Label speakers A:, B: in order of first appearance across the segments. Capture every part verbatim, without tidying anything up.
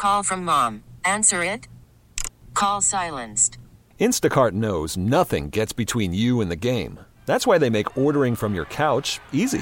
A: Call from mom. Answer it. Call silenced.
B: Instacart knows nothing gets between you and the game. That's why they make ordering from your couch easy.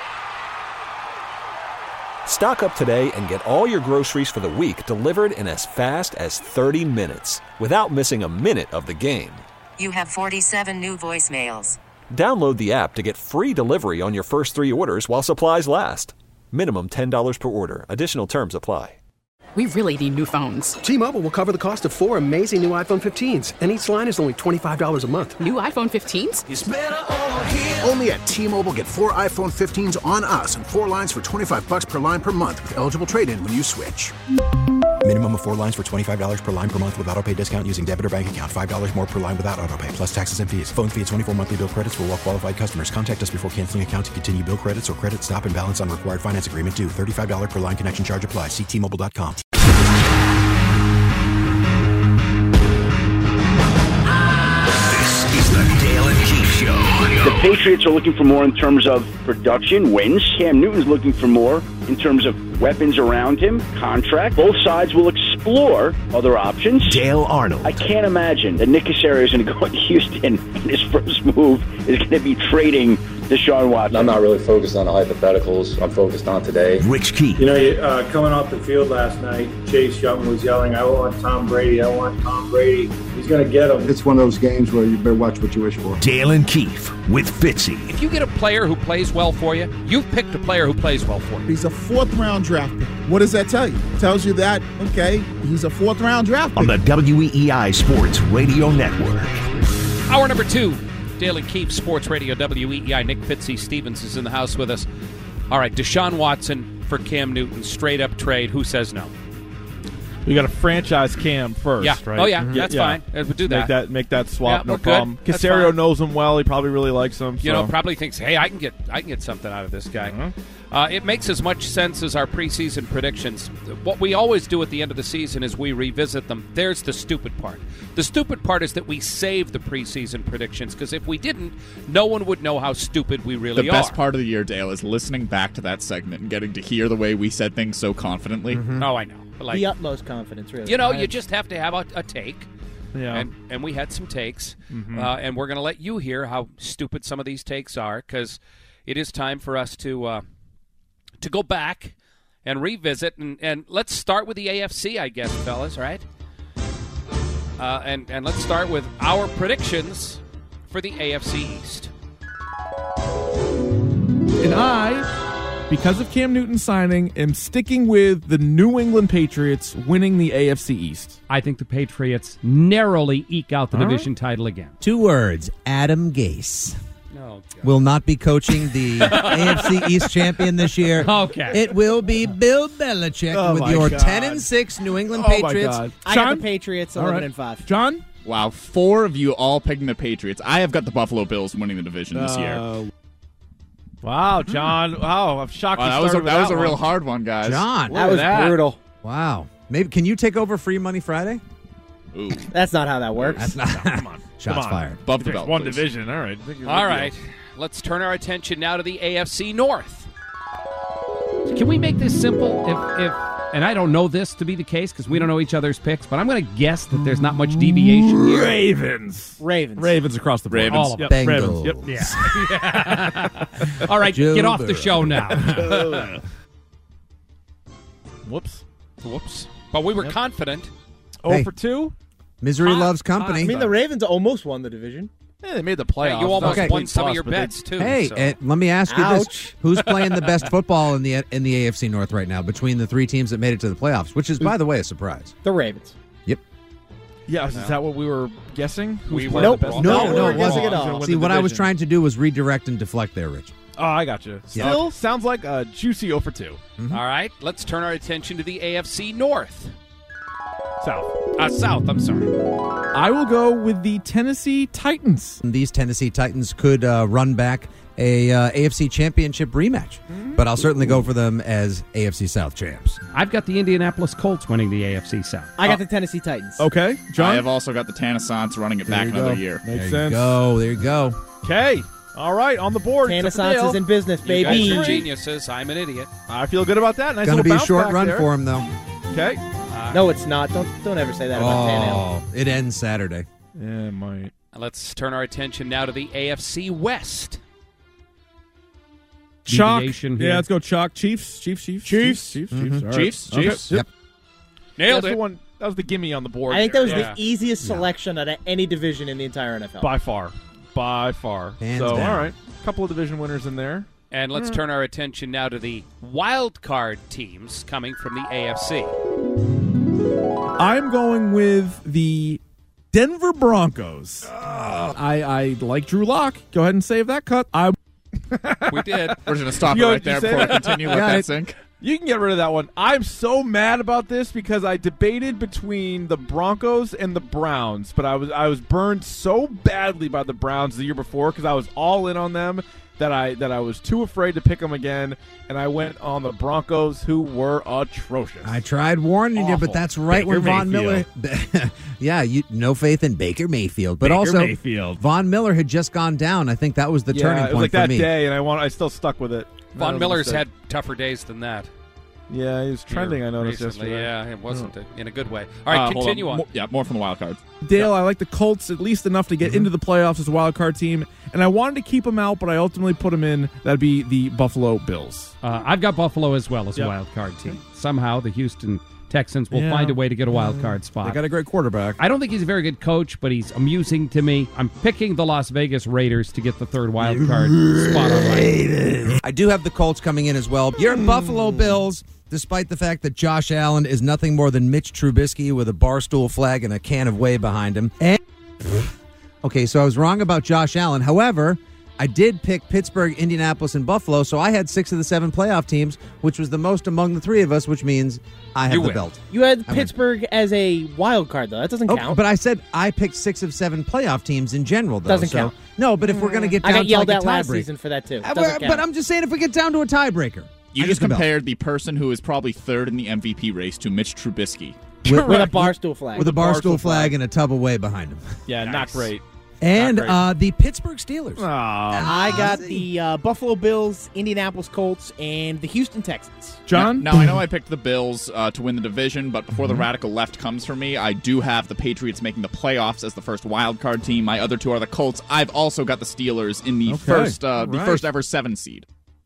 B: Stock up today and get all your groceries for the week delivered in as fast as thirty minutes without missing a minute of the game.
A: You have forty-seven new voicemails.
B: Download the app to get free delivery on your first three orders while supplies last. Minimum ten dollars per order. Additional terms apply.
C: We really need new phones.
D: T-Mobile will cover the cost of four amazing new iPhone fifteens, and each line is only twenty-five dollars a month.
C: New iPhone fifteens?
E: It's better over here. Only at T-Mobile, get four iPhone fifteens on us and four lines for twenty-five dollars per line per month with eligible trade-in when you switch.
F: Minimum of four lines for twenty-five dollars per line per month with autopay discount using debit or bank account. five dollars more per line without autopay, plus taxes and fees. Phone fee at twenty-four monthly bill credits for well-qualified customers. Contact us before canceling account to continue bill credits or credit stop and balance on required finance agreement due. thirty-five dollars per line connection charge applies. See T Mobile dot com.
G: The Patriots are looking for more in terms of production, wins. Cam Newton's looking for more in terms of weapons around him, contract. Both sides will explore other options.
H: Dale Arnold.
G: I can't imagine that Nick Caserio is going to go into Houston and his first move is going to be trading Deshaun Watson.
I: I'm not really focused on the hypotheticals. I'm focused on today.
H: Rich Key.
J: You know, uh, coming off the field last night, Chase Young was yelling, I want Tom Brady, I want Tom Brady. He's going to get him.
K: It's one of those games where you better watch what you wish for.
H: Dale and Keefe with Fitzy.
L: If you get a player who plays well for you, you've picked a player who plays well for you.
M: He's a fourth-round draft pick. What does that tell you? It tells you that, okay, he's a fourth-round draft pick.
H: On the W E E I Sports Radio Network.
L: Hour number two. Dale and Keefe, Sports Radio, W E E I. Nick Fitzy Stevens is in the house with us. All right, Deshaun Watson for Cam Newton, straight-up trade. Who says no?
N: We got to franchise Cam first,
L: yeah.
N: right?
L: Oh, yeah,
N: Mm-hmm.
L: that's
N: yeah.
L: fine. We'll do that.
N: Make that, make that swap,
L: yeah,
N: no problem. Caserio knows him well. He probably really likes him.
L: You
N: so.
L: know, probably thinks, hey, I can get I can get something out of this guy.
N: Mm-hmm.
L: Uh, it makes as much sense as our preseason predictions. What we always do at the end of the season is we revisit them. There's the stupid part. The stupid part is that we save the preseason predictions, because if we didn't, no one would know how stupid we really are.
O: The best part of the year, Dale, is listening back to that segment and getting to hear the way we said things so confidently.
L: Mm-hmm. Oh, I know. Like,
P: the utmost confidence, really.
L: You know, you just have to have a, a take.
N: Yeah.
L: And, and we had some takes.
N: Mm-hmm.
L: Uh, and we're going to let you hear how stupid some of these takes are, because it is time for us to uh, to go back and revisit. And, and let's start with the A F C, I guess, fellas, right? Uh, and, and let's start with our predictions for the A F C East.
N: And I, because of Cam Newton signing, am sticking with the New England Patriots winning the A F C East.
Q: I think the Patriots narrowly eke out the
N: All
Q: division
N: right.
Q: title again.
R: Two words, Adam Gase.
L: Oh,
R: will not be coaching the A F C East champion this year.
Q: Okay.
R: It will be Bill Belichick
N: Oh
R: with
N: my
R: your
N: God.
R: ten and six New England
N: Oh my
R: Patriots.
N: God.
P: I
N: John?
P: got the Patriots
N: All
P: eleven
N: right.
P: and five.
N: John?
O: Wow, four of you all picking the Patriots. I have got the Buffalo Bills winning the division this year.
N: Uh, wow, John. Wow, I'm shocked.
O: Wow,
N: you
O: that was a,
N: started with
O: that was a
N: one.
O: real hard one, guys.
R: John.
P: That was
N: that.
P: brutal.
R: Wow. Maybe can you take over Free Money Friday?
O: Ooh.
P: That's not how that works.
R: That's not.
N: Come on.
R: Shots
N: Come on.
R: fired.
O: Above the
N: There's
O: belt,
N: one
O: please.
N: division. All right.
L: All right. Let's turn our attention now to the A F C North.
Q: Can we make this simple? If, if and I don't know this to be the case because we don't know each other's picks, but I'm going to guess that there's not much deviation here.
N: Ravens.
P: Ravens.
N: Ravens across the board.
O: Ravens.
N: All of them.
R: Bengals.
N: Ravens. Yep.
Q: Yeah. All right,
R: Joe
Q: get off
R: Burrow.
Q: the show now.
N: Whoops.
L: Whoops. But we were
N: Yep.
L: confident.
N: Oh
R: Hey.
N: for two?
R: Misery
L: Hot,
R: loves
L: hot.
R: company.
P: I mean, the Ravens almost won the division.
N: Yeah, they made the playoffs.
L: Yeah, you almost
R: Okay.
L: won some
N: Plus,
L: of your
N: but they-
L: bets, too.
R: Hey,
L: so.
R: uh, let me ask you
P: Ouch.
R: this: who's playing the best football in the in the A F C North right now between the three teams that made it to the playoffs? Which is, by the way, a surprise.
P: The Ravens.
R: Yep.
N: Yeah, is that what we were guessing? Who's
L: We
N: playing
L: were-
N: the
L: Nope.
N: best
L: No,
N: football?
R: no, no,
N: We're
R: it wasn't
N: wrong.
P: at all.
N: Gonna win
R: See,
N: the
R: what I was
N: division.
R: trying to do was redirect and deflect there, Rich.
N: Oh, I got you.
R: Yeah.
N: Still sounds like a juicy oh for two.
R: Mm-hmm.
L: All right, let's turn our attention to the A F C North.
N: South.
L: Uh, South, I'm sorry.
N: I will go with the Tennessee Titans.
R: These Tennessee Titans could uh, run back a uh, A F C Championship rematch, but I'll certainly go for them as A F C South champs.
Q: I've got the Indianapolis Colts winning the A F C South.
P: I got the Tennessee Titans.
N: Okay, John.
O: I have also got the Tannissants running it
R: There
O: back
R: you
O: another
R: go.
O: year.
N: Makes
R: there you
N: sense.
R: go. There you go.
N: Okay. All right, on the board. except for
P: Tannissance
N: Dale.
P: is in business,
L: You guys
P: baby.
L: are geniuses. I'm an idiot.
N: I feel good about that. Nice
R: Going to
N: little
R: be a
N: bounce
R: short
N: back
R: run
N: there.
R: for him, though.
N: Okay.
L: Uh,
P: No, it's not. Don't don't ever say that about Tannehill.
R: Oh, it ends Saturday.
N: Yeah, it might.
L: Let's turn our attention now to the A F C West.
N: Chalk.
Q: Deviation here.
N: Yeah, let's go chalk. Chiefs. Chiefs. Chiefs.
L: Chiefs.
N: Chiefs.
L: Mhm.
N: Chiefs. All right.
L: Chiefs,
N: Okay.
L: Chiefs.
N: Yep.
L: Nailed
N: That's
L: it.
N: The one, that was the gimme on the board.
P: I think
N: there.
P: that was
N: Yeah.
P: the easiest selection out of any division in the entire N F L.
N: By far. By far.
R: Hands
N: so,
R: down.
N: all right. A couple of division winners in there.
L: And let's
N: Mm.
L: turn our attention now to the wild card teams coming from the A F C.
N: I'm going with the Denver Broncos. I, I like Drew Lock. Go ahead and save that cut. I
L: We did.
O: We're just going to stop
N: You
O: it
N: know,
O: right
N: you
O: there
N: say
O: before we
N: that?
O: continue. Let
N: Got
O: that
N: it.
O: sink.
N: You can get rid of that one. I'm so mad about this because I debated between the Broncos and the Browns, but I was I was burned so badly by the Browns the year before because I was all in on them that I that I was too afraid to pick them again, and I went on the Broncos, who were atrocious.
R: I tried warning you, but
N: Awful.
R: that's right
N: Baker
R: when Von
N: Mayfield.
R: Miller. yeah, you no faith in Baker Mayfield, but
N: Baker
R: also
N: Mayfield.
R: Von Miller had just gone down. I think that was the
N: yeah,
R: turning
N: it was
R: point
N: like
R: for
N: that
R: me.
N: day, and I want I still stuck with it. That
L: Von
N: was a
L: Miller's
N: mistake.
L: had tougher days than that.
N: Yeah, he was trending. I noticed
L: recently.
N: yesterday.
L: Yeah, it wasn't a, in a good way. All right,
O: Uh, hold
L: continue on.
O: More- yeah, more from the wild cards.
N: Dale, I like the Colts at least enough to get into the playoffs as a wild card team, and I wanted to keep them out, but I ultimately put them in. That'd be the Buffalo Bills.
Q: Uh, I've got Buffalo as well as
N: Yep.
Q: a wild card team. Somehow the Houston Texans will
N: Yeah.
Q: find a way to get a wild card spot.
N: They got a great quarterback.
Q: I don't think he's a very good coach, but he's amusing to me. I'm picking the Las Vegas Raiders to get the third wild card spot on right.
R: I do have the Colts coming in as well. Your Buffalo Bills, despite the fact that Josh Allen is nothing more than Mitch Trubisky with a barstool flag and a can of whey behind him. And okay, so I was wrong about Josh Allen. However, I did pick Pittsburgh, Indianapolis, and Buffalo, so I had six of the seven playoff teams, which was the most among the three of us, which means I have
L: You
R: the
L: win.
R: belt.
P: You had
R: I win.
P: Pittsburgh as a wild card, though. That doesn't
R: Oh,
P: count.
R: but I said I picked six of seven playoff teams in general, though.
P: Doesn't
R: so-
P: count.
R: No, but if we're going to get
P: I
R: down
P: got yelled
R: to
P: at
R: like a
P: last
R: tiebreaker,
P: season for that, too.
R: Uh,
P: Doesn't
R: but,
P: count.
R: but I'm just saying, if we get down to a tiebreaker,
O: You
R: I
O: just
R: get the belt.
O: compared the person who is probably third in the M V P race to Mitch Trubisky.
P: with, with a barstool flag.
R: with a barstool flag and a tub of whey behind him.
N: Yeah, not
O: Nice.
N: great.
R: And
N: Not great.
R: uh, the Pittsburgh Steelers.
P: I got the uh, Buffalo Bills, Indianapolis Colts, and the Houston Texans.
N: John?
O: Now, now I know I picked the Bills uh, to win the division, but before the radical left comes for me, I do have the Patriots making the playoffs as the first wild card team. My other two are the Colts. I've also got the Steelers in the
N: Okay.
O: first uh,
N: All
O: the
N: right.
O: first ever seven seed.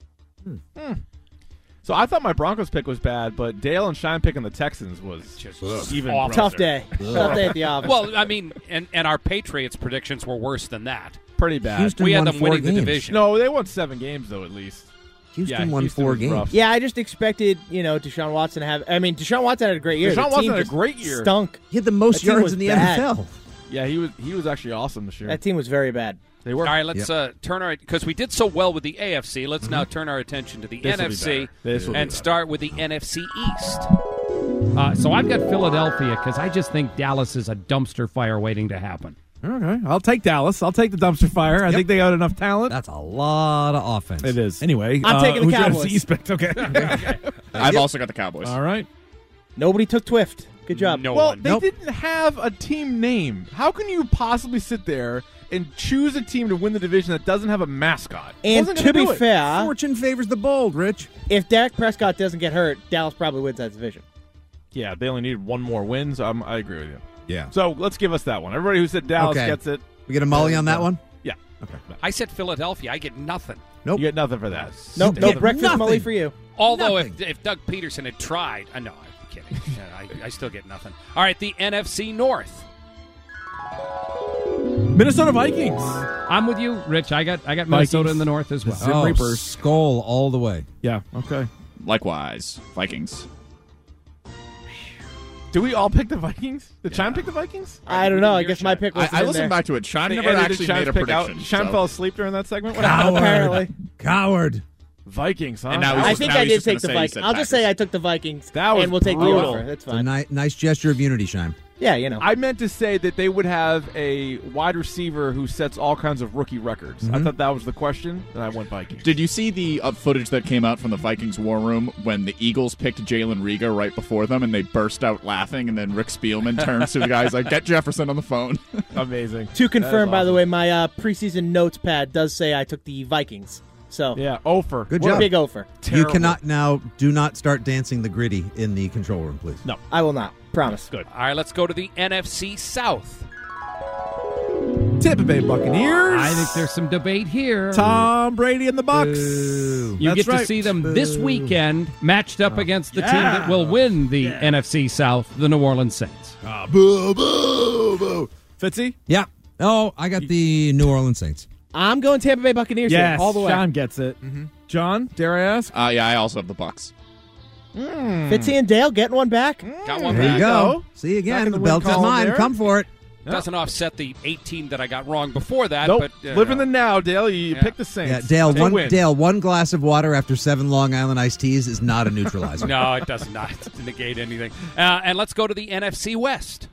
N: So I thought my Broncos pick was bad, but Dale and Shine picking the Texans was
L: Just
N: even
L: awful.
N: grosser.
P: Tough day. Tough day at the office.
L: Well, I mean, and, and our Patriots predictions were worse than that.
N: Pretty bad.
R: Houston
L: we had
R: won
L: them
R: four
L: winning
R: games.
L: the division.
N: No, they won seven games though, at least.
R: Houston
N: yeah,
R: won
N: Houston
R: four
N: was
R: games.
N: rough.
P: yeah, I just expected, you know, Deshaun Watson to have. I mean, Deshaun Watson had a great year.
N: Deshaun
P: The
N: Watson
P: team
N: had a
P: just
N: great year.
P: Stunk.
R: He had the most
P: That team
R: yards
P: was
R: in the
P: bad.
R: N F L.
N: Yeah, he was he was actually awesome this year.
P: That team was very bad.
N: They were.
L: All right, let's uh, turn our because we did so well with the A F C. Let's now turn our attention to the
N: This will
L: N
N: be
L: F C
N: better. This will be
L: and
N: better.
L: start with the N F C East.
Q: Uh, so I've got Philadelphia because I just think Dallas is a dumpster fire waiting to happen.
N: Okay, I'll take Dallas. I'll take the dumpster fire. I think they got enough talent.
R: That's a lot of offense.
N: It is. Anyway,
P: I'm
N: uh,
P: taking the
N: who's your
P: Cowboys.
N: N F C East pick? Okay.
O: I've also got the Cowboys.
N: All right.
P: Nobody took Twift. Good job.
L: No
N: Well,
L: one.
N: they
R: Nope.
N: didn't have a team name. How can you possibly sit there and choose a team to win the division that doesn't have a mascot?
P: And
N: Wasn't
P: to
N: gonna
P: be
N: do it.
P: fair,
R: Fortune favors the bold, Rich.
P: if Dak Prescott doesn't get hurt, Dallas probably wins that division.
N: Yeah, they only needed one more win, so I'm, I agree with you.
R: Yeah.
N: So let's give us that one. Everybody who said Dallas
R: Okay.
N: gets it.
R: We get a molly on that one?
N: Yeah. Okay.
L: I said Philadelphia. I get nothing.
R: Nope.
N: You get nothing for that.
P: Nope, no
R: Get
P: breakfast
R: nothing.
P: molly for you.
L: Although if,
R: Nothing.
L: if Doug Peterson had tried, I know I'm kidding. I, I still get nothing. All right, the N F C North.
N: Minnesota Vikings.
Q: I'm with you, Rich. I got I got
N: Vikings.
Q: Minnesota in the North as well.
N: Zim
R: Oh,
N: Reapers.
R: skull all the way.
N: Yeah. Okay.
O: Likewise, Vikings.
N: Do we all pick the Vikings? Did Chime pick the Vikings?
P: I don't know. I guess my pick was
O: I, I
P: in
O: listened
P: there.
O: back to it. Sean
N: They
O: never
N: edited
O: actually
N: Chime's
O: made a
N: pick out.
O: prediction.
N: Chime
O: so-
N: fell asleep during that segment. What
R: Coward.
P: Apparently.
R: Coward.
N: Vikings, huh?
O: And now he's
P: I
O: just-
P: think
O: now
P: I
O: he's
P: did
O: just gonna
P: take the
O: say he
P: Vikings.
O: said
P: I'll just say
O: Packers.
P: I took the Vikings,
N: That was
P: and we'll take the
N: brutal.
P: over. That's
R: It's a
P: fine.
R: ni- nice gesture of unity, Shime.
P: Yeah, you know.
N: I meant to say that they would have a wide receiver who sets all kinds of rookie records. I thought that was the question, and I went Vikings.
O: Did you see the uh, footage that came out from the Vikings war room when the Eagles picked Jalen Riga right before them and they burst out laughing and then Rick Spielman turns to the guys like, get Jefferson on the phone.
N: Amazing.
P: To confirm, by the
N: awesome.
P: way, my uh, preseason notes pad does say I took the Vikings. So
N: Yeah, Ofer.
R: Good
P: we're
R: job.
P: big over.
R: You cannot now, do not start dancing the gritty in the control room, please.
N: No.
P: I will not. Promise.
L: Good. All right, let's go to the N F C South.
N: Tampa Bay Buccaneers.
Q: I think there's some debate here.
N: Tom Brady and the Bucks.
Q: You
N: That's
Q: get to
N: right.
Q: see them
N: Boo.
Q: this weekend matched up against the
N: yeah.
Q: team that will win the N F C South, the New Orleans Saints.
N: Ah, boo, boo, boo. Fitzy?
R: Yeah. Oh, I got the New Orleans Saints.
P: I'm going Tampa Bay Buccaneers
N: Yes,
P: here, all the way.
N: Sean gets it. Mm-hmm. John, dare I ask?
O: Uh, yeah, I also have the Bucks.
P: Mm. Fitzy and Dale getting one back.
L: Got one
R: There
L: back.
R: you go. See again, the belt is mine.
N: there.
R: Come for it.
L: Doesn't offset the eighteen that I got wrong before that.
N: Nope.
L: But, uh,
N: Live in the now, Dale. You, you
L: Yeah.
N: pick the Saints.
R: Yeah, Dale.
N: They
R: One
N: win.
R: Dale. One glass of water after seven Long Island iced teas is not a neutralizer.
L: No, it does not negate anything. Uh, and let's go to the N F C West.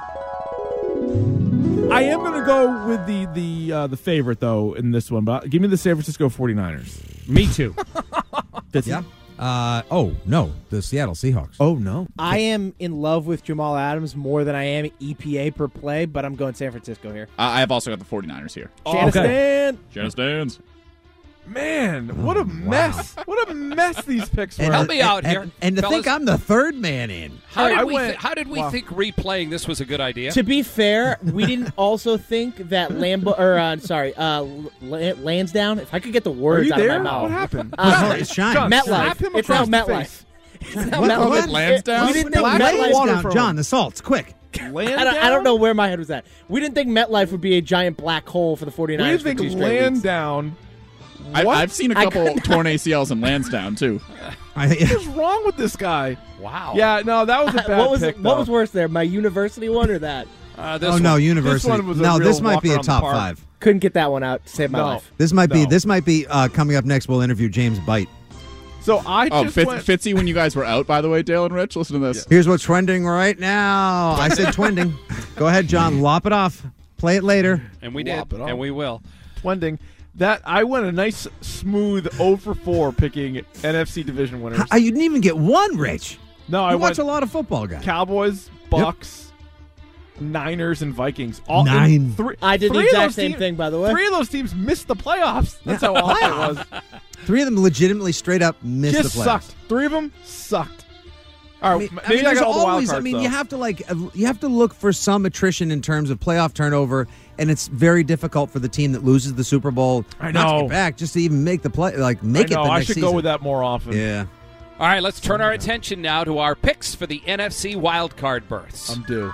N: I am going to go with the the uh, the favorite though in this one, but give me the San Francisco forty-niners.
Q: Me too.
R: Yeah. Uh, oh no, the Seattle Seahawks.
N: Oh no.
P: I am in love with Jamal Adams more than I am E P A per play, but I'm going San Francisco here.
O: Uh, I have also got the forty-niners here.
P: Shannon Stan.
O: Shannon Stands.
N: Man, what a mess! What a mess these picks were.
R: And,
L: Help me out
R: and,
L: here,
R: And, and to
L: fellas.
R: think I'm the third man in.
L: How did
N: I
L: we?
N: went-
L: Th- how did we
N: wow.
L: think replaying this was a good idea?
P: To be fair, we didn't also think that Lambo or uh, sorry, uh, L- Lansdowne. If I could get the
N: Are
P: words
N: you
P: out
N: there?
P: of my mouth.
N: What happened?
P: Uh,
R: It's shine.
N: John,
P: MetLife.
N: slap him
P: It's now
N: across the
P: MetLife.
N: face.
P: It's now
R: What?
P: MetLife.
R: What?
O: Lansdowne?
P: We didn't think
R: Black
P: MetLife.
R: water
N: from-
R: from John, the salts, quick.
N: Land
P: I don't, I don't know where my head was at. We didn't think MetLife would be a giant black hole for the
N: We
P: 49ers
N: think
P: for two straight weeks.
N: Lansdowne.
O: I,
N: What?
O: I've seen a
P: I
O: couple
P: couldn't-
O: torn A C Ls in Lansdowne too.
R: I,
N: What's wrong with this guy?
L: Wow.
N: Yeah, no, that was a bad
P: what was
N: pick.
P: what
N: though.
P: was worse there, my university one or that?
L: Uh, this
R: oh
L: one.
R: no, university.
N: one was a
R: no,
N: real
R: this might
N: walk
R: be a
N: around the
R: top
N: park.
R: five.
P: Couldn't get that one out to save my
N: No.
P: life.
R: This might be.
N: No.
R: This might be uh, coming up next. We'll interview James Bite.
N: So I
O: Oh,
N: just
O: Fitz,
N: went.
O: Fitzy, when you guys were out, by the way, Dale and Rich, listen to this.
R: Here's what's trending right now. I said twending. Go ahead, John. Lop it off. Play it later.
L: And we did,
N: Whop it off.
L: and we will.
N: Twending. That I went a nice smooth oh for four picking N F C division winners.
R: I, you didn't even get one, Rich.
N: no, I
R: You watch
N: went
R: a lot of football, guys.
N: Cowboys, Bucks, Niners, and Vikings. All
R: Nine.
N: and Three,
P: I did the
N: three of
P: exact
N: those
P: same
N: teams-
P: thing, by the way.
N: Three of those teams missed the playoffs. That's
R: Yeah.
N: how awful it was.
R: Three of them legitimately straight up missed
N: Just
R: the playoffs.
N: sucked. Three of them sucked. All
R: I
N: right,
R: mean,
N: maybe
R: I, mean,
N: I
R: there's
N: got all the wild
R: always.
N: cards,
R: I mean,
N: though.
R: you have to like. uh, You have to look for some attrition in terms of playoff turnover, and it's very difficult for the team that loses the Super Bowl.
N: I
R: not to
N: know.
R: get back just to even make the play. Like make
N: I know,
R: it. The
N: I
R: next
N: should
R: season.
N: go with that more often.
R: Yeah.
L: All right, let's turn our attention now to our picks for the N F C wildcard berths.
N: I'm due.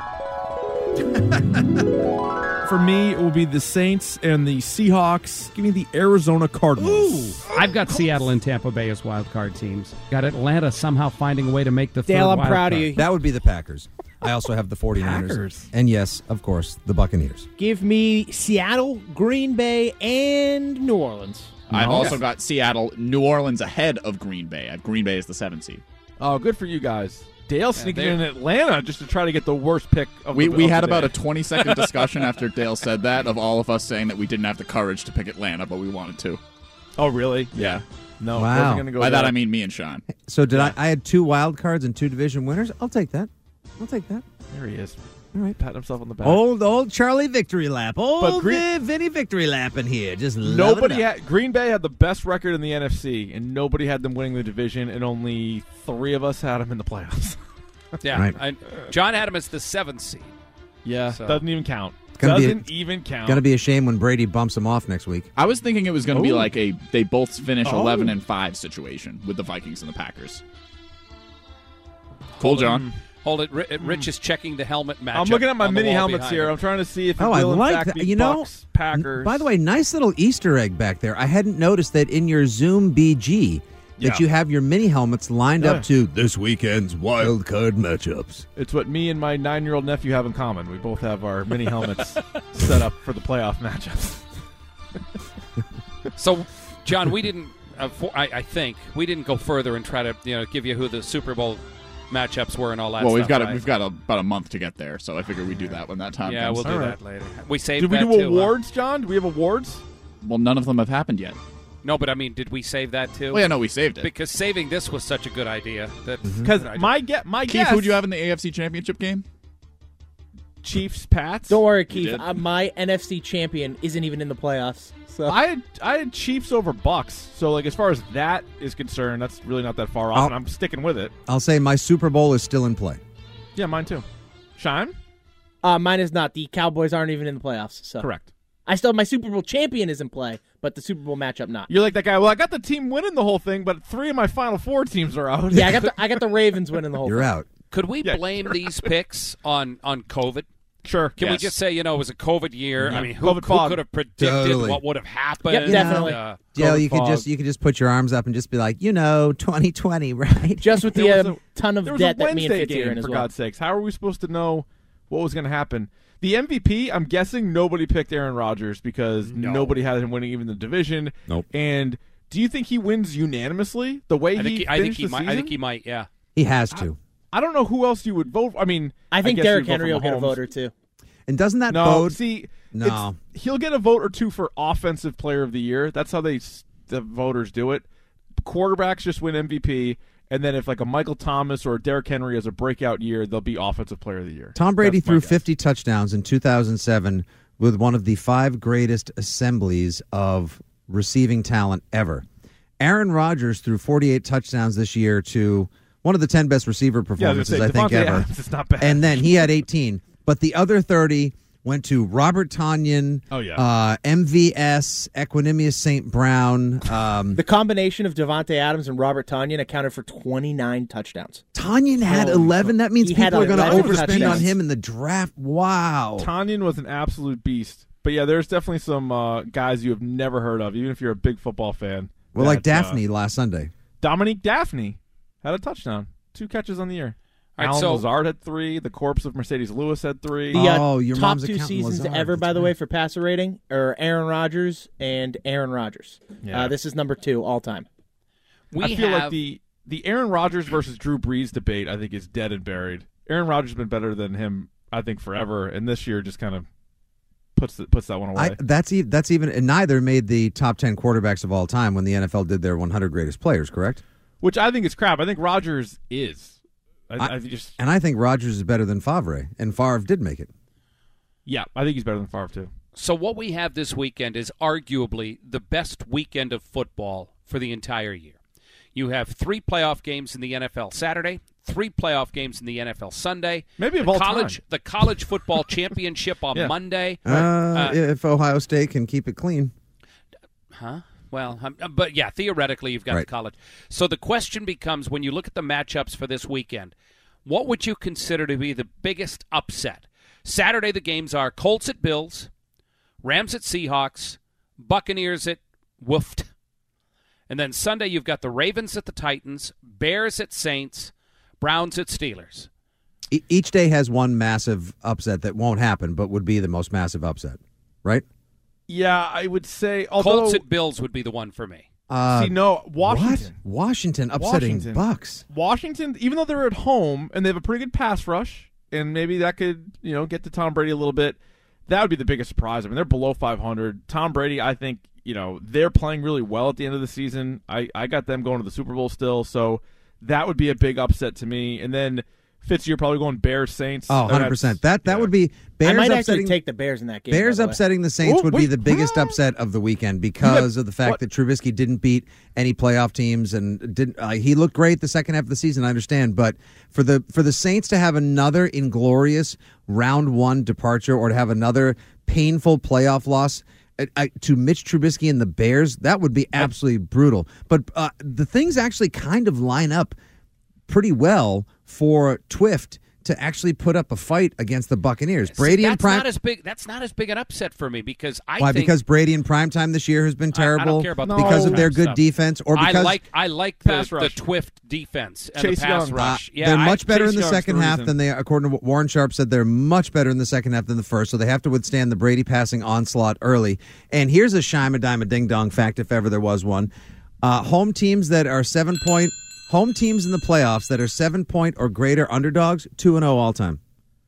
N: For me, it will be the Saints and the Seahawks. Give me the Arizona Cardinals.
Q: I've got Seattle and Tampa Bay as wild card teams. Got Atlanta somehow finding a way to make the
P: Dale,
Q: third
P: I'm
Q: wild
P: proud of
Q: card.
P: you.
R: That would be the Packers. I also have the 49ers.
N: Packers.
R: And yes, of course, the Buccaneers.
P: Give me Seattle, Green Bay, and New Orleans.
O: I've
N: No.
O: also got Seattle, New Orleans ahead of Green Bay. I have Green Bay as the seventh seed.
N: Oh, good for you guys. Dale sneaking
L: they're-
N: in Atlanta just to try to get the worst pick of
O: We,
N: the
O: we
N: of
O: had
N: the
O: about
N: day.
O: a twenty second discussion after Dale said that of all of us saying that we didn't have the courage to pick Atlanta, but we wanted to.
N: Oh, really?
O: Yeah.
N: No,
R: Wow.
N: wasn't gonna go
O: By
N: there.
O: that I mean me and Sean.
R: So did I? I had two wild cards and two division winners. I'll take that. I'll take that.
N: There he is.
R: All right.
N: Patting himself on the back.
R: Old old Charlie victory lap. Old
N: But Green-
R: Vi- Vinny victory lap in here. Just loving
N: Nobody
R: it up.
N: had Green Bay had the best record in the N F C, and nobody had them winning the division, and only three of us had them in the playoffs.
L: Yeah,
R: Right.
L: I, John had him as the seventh seed.
N: Yeah,
L: So-
N: doesn't even count.
R: Gonna be a-
N: Doesn't even count.
R: Gonna be a shame when Brady bumps him off next week.
O: I was thinking it was going to be
N: Oh.
O: like a they both finish
N: Oh.
O: eleven and five situation with the Vikings and the Packers. Cool, John.
L: Hold it. Ri- Rich is checking the helmet matchup.
N: I'm looking at my
L: on the
N: many
L: wall
N: helmets
L: behind
N: here.
L: him.
N: I'm trying to see if it
R: Oh, I
N: will in
R: like
N: fact
R: that.
N: be
R: You know,
N: Bucks, Packers.
R: By the way, nice little Easter egg back there. I hadn't noticed that in your Zoom B G that
N: Yeah.
R: you have your mini helmets lined
N: Yeah.
R: up to this weekend's wild card matchups.
N: it's what me and my nine-year-old nephew have in common. We both have our mini helmets set up for the playoff matchups.
L: So, John, we didn't. Uh, for, I, I think we didn't go further and try to you know give you who the Super Bowl matchups were and all that.
O: Well, we've
L: stuff,
O: got
L: right?
O: a, we've got a, about a month to get there, so I figure we do that when that time
L: Yeah,
O: comes.
L: we'll do
N: All
L: that
N: right.
L: later. We saved.
N: Did we
L: that
N: do
L: too, huh?
N: awards, John? Do we have awards?
O: Well, none of them have happened yet.
L: No, but I mean, did we save that too?
O: Well, yeah, no, we saved it.
L: Because saving this was such a good idea that
N: Because my get my
O: Keith,
N: guess.
O: who'd you have in the A F C Championship game?
N: Chiefs, Pats.
P: Don't worry, Keith.
O: did?
P: Uh, my N F C champion isn't even in the playoffs. So
N: I had I had Chiefs over Bucks. So like as far as that is concerned, that's really not that far off,
R: Oh.
N: and I'm sticking with it.
R: I'll say my Super Bowl is still in play.
N: Yeah, mine too. Shime?
P: Uh, mine is not. The Cowboys aren't even in the playoffs. So
N: Correct.
P: I still have my Super Bowl champion is in play, but the Super Bowl matchup not.
N: You're like that guy. Well, I got the team winning the whole thing, but three of my Final Four teams are out.
P: Yeah, I got the I got the Ravens winning the whole
R: You're
P: thing.
R: out.
L: Could we
N: Yeah,
L: blame
N: sure.
L: these picks on, on COVID?
N: Sure.
L: Can we
O: Yes.
L: just say, you know, it was a COVID year? I mean, who,
N: COVID
L: who
N: fog.
L: could have predicted
R: Totally.
L: what would have happened?
P: Yep, definitely.
L: Uh,
R: Dale, you could
N: fog.
R: just you could just put your arms up and just be like, you know, twenty twenty, right?
P: Just with the
N: There was
P: uh,
N: a-
P: ton of
N: There was
P: debt
N: a
P: that me and
N: Wednesday
P: Fitzy are
N: game,
P: in as
N: for
P: well.
N: God's sakes. How are we supposed to know what was going to happen? The M V P, I'm guessing nobody picked Aaron Rodgers because
L: No.
N: nobody had him winning even the division.
R: Nope.
N: And do you think he wins unanimously the way
L: I think
N: he,
L: he, I think
N: finished
L: he
N: the
L: might.
N: season?
L: I think he might. Yeah.
R: He has to.
N: I don't know who else you would vote for. I mean,
P: I think
N: guess you
P: Derrick
N: would vote
P: Henry
N: for
P: will get a
N: Mahomes.
P: vote or two.
R: And doesn't that
N: No,
R: bode?
N: see,
R: No.
N: it's- he'll get a vote or two for offensive player of the year. That's how they s- the voters do it. Quarterbacks just win M V P, and then if like a Michael Thomas or Derrick Henry has a breakout year, they'll be offensive player of the year.
R: Tom Brady
N: That's my
R: threw
N: guess.
R: fifty touchdowns in two thousand seven with one of the five greatest assemblies of receiving talent ever. Aaron Rodgers threw forty-eight touchdowns this year to one of the ten best receiver
N: Yeah, I was
R: performances,
N: gonna say,
R: I think,
N: Devontae
R: ever.
N: Adams is not bad.
R: And then he had eighteen. But the other thirty went to Robert Tonyan,
N: Oh, yeah.
R: uh, M V S, Equanimous Saint Brown. Um,
P: The combination of Devontae Adams and Robert Tonyan accounted for twenty-nine touchdowns.
R: Tonyan had
P: Oh,
R: eleven. That means
P: he had
R: people are going to
P: eleven
R: overspend on
P: touchdowns.
R: him in the draft. Wow.
N: Tanyan was an absolute beast. But yeah, there's definitely some uh, guys you have never heard of, even if you're a big football fan.
R: Well, like
N: that, uh,
R: Daphne last Sunday.
N: Dominique Daphne had a touchdown, two catches on the year.
L: All right,
N: Alan
L: so-
N: Lazard had three. The corpse of Mercedes Lewis had three.
P: The uh,
R: Oh, your
P: top
R: mom's
P: two
R: accountant
P: seasons
R: Lazard,
P: ever, by
R: that's
P: the
R: right.
P: way, for passer rating are Aaron Rodgers and Aaron Rodgers.
N: Yeah.
P: Uh, this is number two all time.
L: We
N: I feel
L: have
N: like the the Aaron Rodgers versus Drew Brees debate, I think, is dead and buried. Aaron Rodgers has been better than him, I think, forever, and this year just kind of puts the, puts that one away.
R: I, that's e- that's even and neither made the top ten quarterbacks of all time when the N F L did their one hundred greatest players. Correct.
N: Which I think is crap. I think Rodgers is. I, I,
R: I-
N: just
R: And I think Rodgers is better than Favre, and Favre did make it.
N: yeah, I think he's better than Favre too.
L: So what we have this weekend is arguably the best weekend of football for the entire year. You have three playoff games in the N F L Saturday, three playoff games in the N F L Sunday.
N: Maybe of
L: the
N: all
L: college
N: time.
L: the college football championship on
N: Yeah.
L: Monday.
R: Uh,
L: Uh,
R: if Ohio State can keep it clean.
L: Huh? Well, um, uh, but yeah, theoretically, you've got
R: Right.
L: the college. So the question becomes, when you look at the matchups for this weekend, what would you consider to be the biggest upset? Saturday, the games are Colts at Bills, Rams at Seahawks, Buccaneers at Woofed. And then Sunday, you've got the Ravens at the Titans, Bears at Saints, Browns at Steelers.
R: E- each day has one massive upset that won't happen, but would be the most massive upset, right?
N: Yeah, I would say. Although,
L: Colts at Bills would be the one for me.
R: Uh,
N: see, no, Washington.
R: What? Washington upsetting
N: Washington.
R: Bucks.
N: Washington, even though they're at home and they have a pretty good pass rush, and maybe that could, you know, get to Tom Brady a little bit, that would be the biggest surprise. I mean, they're below five hundred. Tom Brady, I think, you know, they're playing really well at the end of the season. I, I got them going to the Super Bowl still, so that would be a big upset to me. And then, Fitz, you're probably going Bears Saints.
R: Oh, one hundred percent. That that
N: yeah.
R: would be Bears
P: I might actually
R: upsetting
P: take the Bears in that game.
R: Bears
P: by the way.
R: upsetting the Saints
N: Oh,
R: would be
N: wait,
R: the biggest
N: what?
R: upset of the weekend because
N: Yeah,
R: of the fact
N: what?
R: that Trubisky didn't beat any playoff teams and didn't. Uh, he looked great the second half of the season. I understand, but for the for the Saints to have another inglorious round one departure or to have another painful playoff loss uh, uh, to Mitch Trubisky and the Bears, that would be absolutely brutal. But uh, the things actually kind of line up pretty well for Twift to actually put up a fight against the Buccaneers. Brady
L: See,
R: and
L: that's
R: prime.
L: not as big. That's not as big an upset for me because I
R: Why?
L: think
R: Because Brady in primetime this year has been
L: I- I don't
R: terrible.
L: care about the
R: because of
N: primetime
R: their good
L: stuff.
R: defense, or because
L: I like I like the,
N: Pass
L: the
N: rush.
L: Twift defense and
N: Chase
L: the pass
N: Young.
L: rush.
R: uh,
L: yeah,
R: they're
L: I-
R: much better
N: Chase
R: in the
N: Young's
R: second
N: the
R: half
N: reason.
R: than they. According to what Warren Sharp said, they're much better in the second half than the first. So they have to withstand the Brady passing onslaught early. And here's a shime a dime a ding dong fact, if ever there was one: uh, home teams that are seven point home teams in the playoffs that are seven point or greater underdogs, two and zero all time.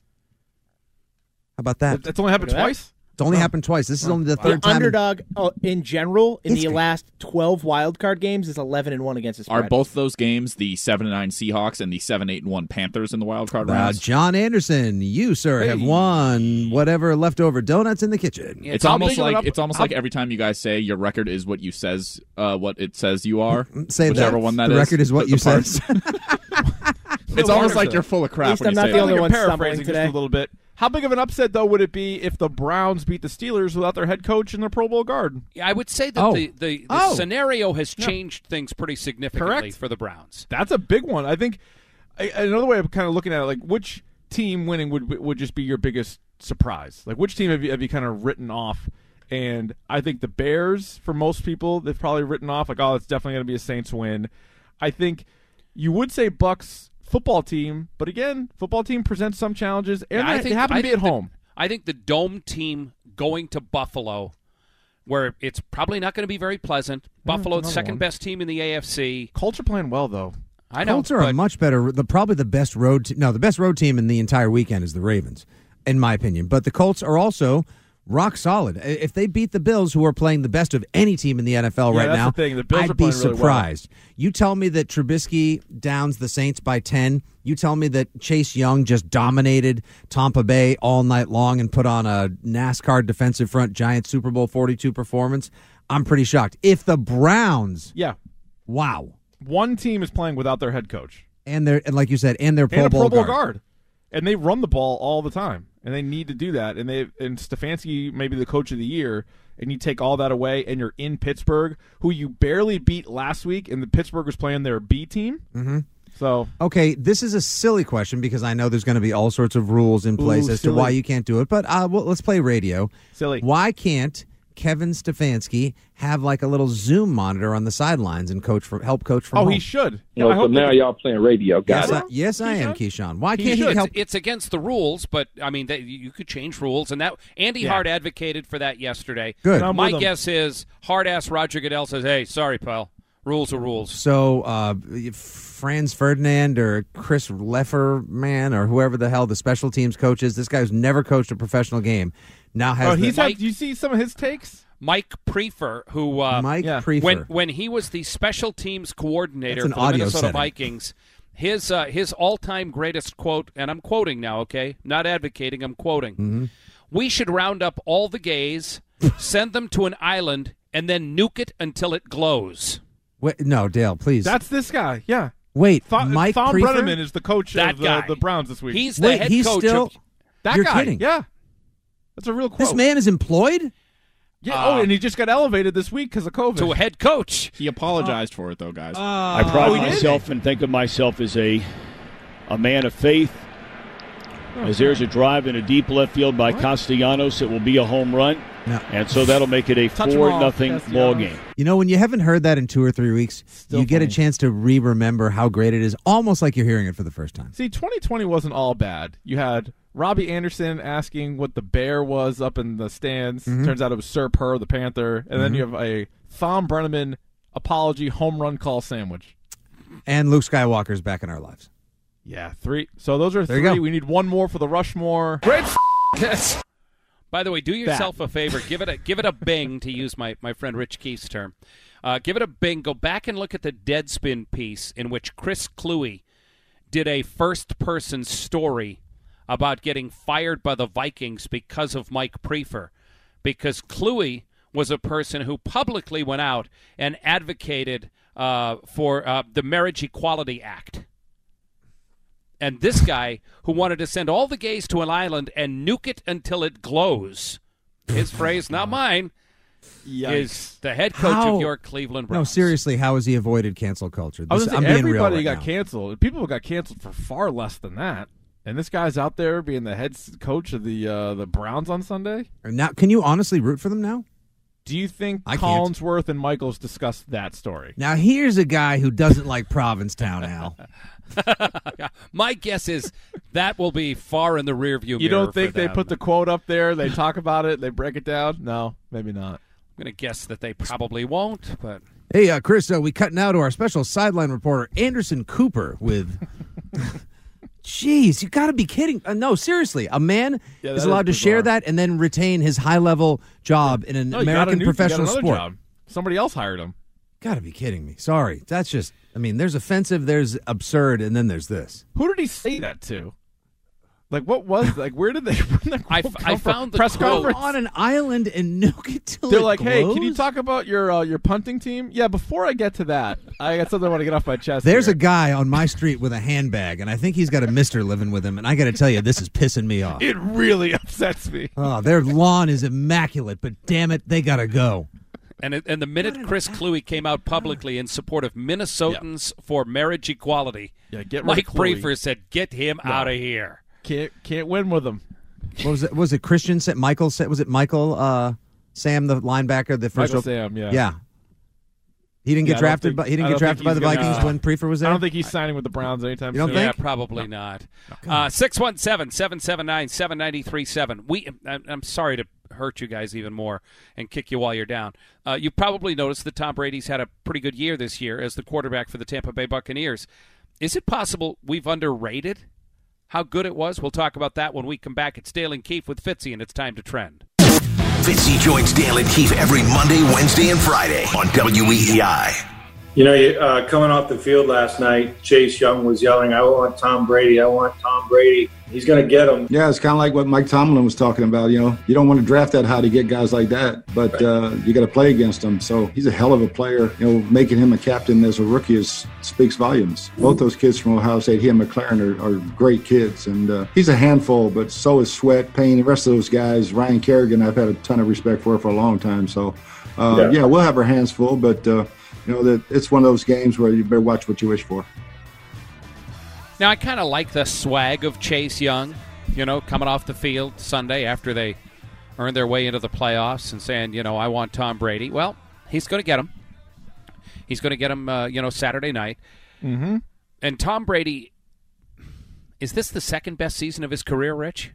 R: How about that?
N: That's only happened
P: Look at that.
N: twice?
R: It's only happened twice. This is only the
P: The
R: third time. in-
P: underdog uh, in general in
R: It's
P: the
R: great.
P: last twelve wild card games is eleven and one against the spread.
O: Are both those games the seven and nine Seahawks and the seven eight and one Panthers in the wild card
R: Uh,
O: rounds?
R: John Anderson, you sir have
N: Hey.
R: won whatever leftover donuts in the kitchen.
L: Yeah,
O: It's
L: I'll
O: almost
L: bring it
O: like
L: up-
O: it's almost
L: I'll-
O: like every time you guys say your record is what you says, uh, what it says you are.
R: Say
O: whichever
R: that.
O: one that
R: the
O: is.
R: record is what
O: The-
R: you
O: the part-
R: says.
O: It's almost like you're full of crap.
P: At least
O: when
P: I'm
O: you
P: not
O: say
P: the
O: that.
P: only
N: I'm
P: one
N: paraphrasing
P: stumbling
N: just
P: today.
N: a little bit. How big of an upset, though, would it be if the Browns beat the Steelers without their head coach and their Pro Bowl guard?
L: Yeah, I would say that
R: Oh.
L: the, the, the
R: Oh.
L: scenario has
N: Yeah.
L: changed things pretty significantly
N: Correct.
L: for the Browns.
N: That's a big one. I think I, another way of kind of looking at it, like which team winning would would just be your biggest surprise? Like which team have you, have you kind of written off? And I think the Bears, for most people, they've probably written off like, oh, it's definitely going to be a Saints win. I think you would say Bucks football team, but again, football team presents some challenges, and
L: Yeah, I
N: they,
L: think-
N: they happen
L: I
N: to be
L: think
N: at
L: the-
N: home.
L: I think the Dome team going to Buffalo, where it's probably not going to be very pleasant. Buffalo's
N: another
L: second
N: one.
L: best team in the A F C.
N: Colts are playing well, though.
L: I know.
R: Colts are
L: but
R: a much better, the probably the best road. Te- no, the best road team in the entire weekend is the Ravens, in my opinion. But the Colts are also rock solid. I- If they beat the Bills, who are playing the best of any team in the N F L
N: Yeah,
R: right
N: that's
R: now,
N: the thing. The Bills
R: I'd
N: are
R: be
N: playing really well.
R: surprised. You tell me that Trubisky downs the Saints by ten. You tell me that Chase Young just dominated Tampa Bay all night long and put on a NASCAR defensive front giant Super Bowl forty-two performance. I'm pretty shocked. If the Browns,
N: Yeah,
R: wow,
N: one team is playing without their head coach
R: and they're and like you said, and their Pro
N: and a
R: Bowl
N: Pro Bowl
R: guard.
N: guard, and they run the ball all the time, and they need to do that. And they and Stefanski may be the coach of the year, and you take all that away, and you're in Pittsburgh, who you barely beat last week, and the Pittsburgh was playing their B team.
R: Mm-hmm.
N: So
R: Okay, this is a silly question because I know there's going to be all sorts of rules in place
N: Ooh,
R: as
N: silly.
R: to why you can't do it. But uh, well, let's play radio.
N: Silly.
R: Why can't Kevin Stefanski have like a little Zoom monitor on the sidelines and coach from help coach from
N: oh,
R: home?
N: he should.
I: You know,
N: I
I: so
N: hope
I: now
N: they-
I: y'all playing radio. Got
R: Yes,
I: it?
R: I, yes, I am, Keyshawn. Why
L: He
R: can't he
L: should.
R: help?
L: It's against the rules, but I mean, they, you could change rules, and that Andy
N: Yeah.
L: Hart advocated for that yesterday.
R: Good.
N: I'm
L: My
N: with him.
L: guess is hard-ass Roger Goodell says, "Hey, sorry, pal, rules are rules."
R: So uh, Franz Ferdinand or Chris Lefferman or whoever the hell the special teams coach is, this guy who's never coached a professional game, now has
N: Oh,
R: the,
N: he's
L: Mike-
N: had, do you see some of his takes?
L: Mike Prefer, who uh,
R: Mike
N: yeah.
R: Prefer.
L: when when he was the special teams coordinator
R: That's an
L: for the
R: audio
L: Minnesota
R: setting.
L: Vikings, his uh, his all-time greatest quote, and I'm quoting now, okay, not advocating, I'm quoting.
R: Mm-hmm.
L: We should round up all the gays, send them to an island, and then nuke it until it glows.
R: Wait, no, Dale, please.
N: That's this guy. Yeah.
R: Wait,
N: Th-
R: Mike
N: Thom
R: Prefer?
N: Brenneman is the coach
L: That
N: of the,
L: guy.
N: the Browns this week.
L: He's the
R: Wait,
L: head
R: he's
L: coach
R: still.
L: of.
N: that
R: you're
N: guy.
R: kidding.
N: Yeah. That's a real quote.
R: This man is employed?
N: Yeah.
L: Uh,
N: oh, and he just got elevated this week because of COVID.
L: To a head coach.
O: He apologized for it, though, guys.
J: I pride
N: Oh, he did?
J: myself and think of myself as a a man of faith. As there's a drive in a deep left field by Castellanos, it will be a home run,
R: No.
J: and so that'll make it a
N: Touch 'em
J: four
N: all,
J: nothing ball
N: Castellanos.
J: game.
R: You know, when you haven't heard that in two or three weeks,
N: Still
R: you get a
N: funny.
R: chance to re-remember how great it is, almost like you're hearing it for the first time.
N: See, twenty twenty wasn't all bad. You had Robbie Anderson asking what the bear was up in the stands.
R: Mhm.
N: Turns out it was Sir Purr, the Panther. And then
R: Mhm.
N: you have a Thom Brenneman apology home run call sandwich.
R: And Luke Skywalker's back in our lives.
N: Yeah, three. So those are
R: There you
N: three.
R: go.
N: We need one more for the Rushmore. Great. Yes.
L: By the way, do yourself a favor. Give it a give it a bing, to use my, my friend Rich Keefe's term. Uh, give it a bing. Go back and look at the Deadspin piece in which Chris Cluey did a first-person story about getting fired by the Vikings because of Mike Prefer. Because Cluey was a person who publicly went out and advocated uh, for uh, the Marriage Equality Act. And this guy, who wanted to send all the gays to an island and nuke it until it glows, his phrase, not mine,
N: Yikes.
L: is the head coach
R: How-
L: of your Cleveland
R: No,
L: Browns.
R: seriously, how has he avoided cancel culture?
N: I was
R: This-
N: gonna
R: I'm
N: say,
R: being real
N: everybody
R: right
N: got
R: now.
N: canceled. People got canceled for far less than that. And this guy's out there being the head s- coach of the uh, the Browns on Sunday.
R: Now, can you honestly root for them now?
N: Do you think
R: I can't.
N: Collinsworth and Michaels discussed that story?
R: Now, here's a guy who doesn't like Provincetown, Al.
L: Yeah, my guess is that will be far in the rearview mirror.
N: You don't think
L: for
N: they
L: them.
N: put the quote up there? They talk about it. They break it down. No, maybe not.
L: I'm going to guess that they probably won't, but
R: Hey, uh, Chris, uh, we cut now to our special sideline reporter, Anderson Cooper, with... Jeez, you got to be kidding. Uh, no, seriously, a man
N: Yeah,
R: is
N: that
R: allowed
N: is
R: to share
N: bizarre.
R: that and then retain his high-level job in an
N: No, you got a
R: American
N: new- you got
R: professional
N: another
R: sport.
N: job. Somebody else hired him.
R: Got to be kidding me. Sorry. That's just, I mean, there's offensive, there's absurd, and then there's this.
N: Who did he say that to? Like, what was like? Where did they? Where did
L: I,
N: come
L: I
N: from?
L: found the
N: press
L: quote.
N: conference
R: on an island in Nuka till
N: They're
R: it
N: like, hey, can you
R: glows?
N: talk about your uh, your punting team? Yeah, before I get to that, I got something I want to get off my chest.
R: There's
N: here.
R: a guy on my street with a handbag, and I think he's got a mister living with him. And I got to tell you, this is pissing me off.
N: It really upsets me.
R: Oh, their lawn is immaculate, but damn it, they got to go.
L: And it, and the minute Chris Kluwe came out publicly in support of Minnesotans yeah. for marriage equality,
N: yeah, get
L: Mike
N: Kluwe.
L: Briefer said, "Get him no. out of here."
N: Can't can't win with him.
R: What was it? Was it Christian? Michael? Was it Michael? Uh, Sam, the linebacker, the first.
N: Michael Sam, yeah,
R: yeah. He didn't get
N: yeah,
R: drafted.
N: Think,
R: By, he didn't get drafted by the Vikings
N: gonna,
R: when Prefer was there.
N: I don't think he's signing with the Browns anytime
R: you don't
N: soon.
R: Think?
L: Yeah, probably no. not. Uh, six one seven, seven seven nine, seven nine three seven. We. I'm sorry to hurt you guys even more and kick you while you're down. Uh, you probably noticed that Tom Brady's had a pretty good year this year as the quarterback for the Tampa Bay Buccaneers. Is it possible we've underrated how good it was? We'll talk about that when we come back. It's Dale and Keefe with Fitzy, and it's time to trend.
H: Fitzy joins Dale and Keefe every Monday, Wednesday, and Friday on W E E I.
S: You know, uh, coming off the field last night, Chase Young was yelling, "I want Tom Brady. I want Tom Brady." He's going to get him.
K: Yeah, it's kind of like what Mike Tomlin was talking about. You know, you don't want to draft that high to get guys like that, but right. uh, you got to play against him. So he's a hell of a player. You know, making him a captain as a rookie is, speaks volumes. Both those kids from Ohio State, he and McLaren, are, are great kids, and uh, he's a handful. But so is Sweat, Payne, the rest of those guys. Ryan Kerrigan, I've had a ton of respect for for a long time. So uh, yeah. yeah, we'll have our hands full, but uh, you know that it's one of those games where you better watch what you wish for.
L: Now, I kind of like the swag of Chase Young, you know, coming off the field Sunday after they earned their way into the playoffs and saying, you know, I want Tom Brady. Well, he's going to get him. He's going to get him, uh, you know, Saturday night.
N: Mm-hmm.
L: And Tom Brady, is this the second best season of his career, Rich?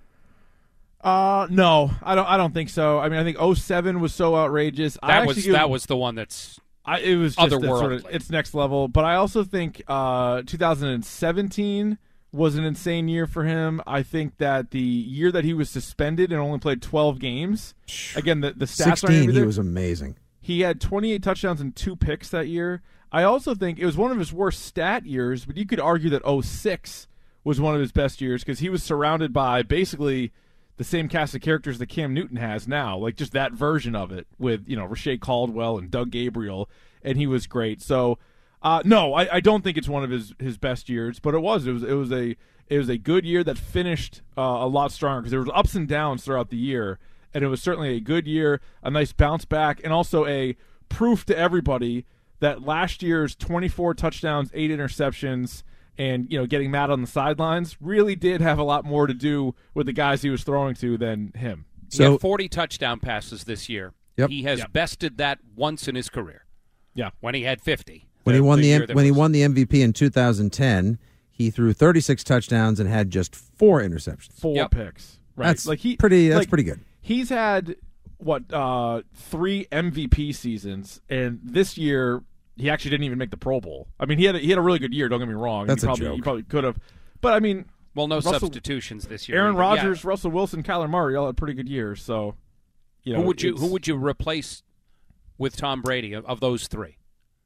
N: Uh, no, I don't. I don't think so. I mean, I think oh seven was so outrageous.
L: That
N: I
L: was
N: give,
L: that was the one that's.
N: I, it was just
L: otherworldly.
N: Sort of, it's next level. But I also think uh, two thousand seventeen was an insane year for him. I think that the year that he was suspended and only played twelve games, again, the, the stats
R: sixteen,
N: are
R: he was amazing.
N: He had twenty-eight touchdowns and two picks that year. I also think it was one of his worst stat years, but you could argue that oh six was one of his best years because he was surrounded by basically the same cast of characters that Cam Newton has now, like just that version of it with, you know, Rashae Caldwell and Doug Gabriel, and he was great. So, uh, no, I, I don't think it's one of his, his best years, but it was. It was it was a it was a good year that finished uh, a lot stronger because there was ups and downs throughout the year, and it was certainly a good year, a nice bounce back, and also a proof to everybody that last year's twenty-four touchdowns, eight interceptions, and, you know, getting mad on the sidelines really did have a lot more to do with the guys he was throwing to than him.
L: So, he had forty touchdown passes this year.
R: Yep.
L: He has
N: yep.
L: bested that once in his career.
N: Yeah,
L: when he had fifty.
R: When
L: the,
R: he won the,
L: the
R: when
L: was...
R: he won the M V P in two thousand ten, he threw thirty-six touchdowns and had just four interceptions.
N: Four
L: yep.
N: picks. Right.
R: That's
N: like he
R: pretty. That's
N: like,
R: pretty good.
N: He's had what uh, three M V P seasons, and this year he actually didn't even make the Pro Bowl. I mean, he had a, he had a really good year. Don't get me wrong.
R: That's
N: he
R: a
N: probably,
R: joke.
N: He probably could have, but I mean,
L: well, no
N: Russell,
L: substitutions this year.
N: Aaron
L: either.
N: Rodgers,
L: yeah.
N: Russell Wilson, Kyler Murray all had pretty good years. So, you know,
L: who would you who would you replace with Tom Brady of, of those three?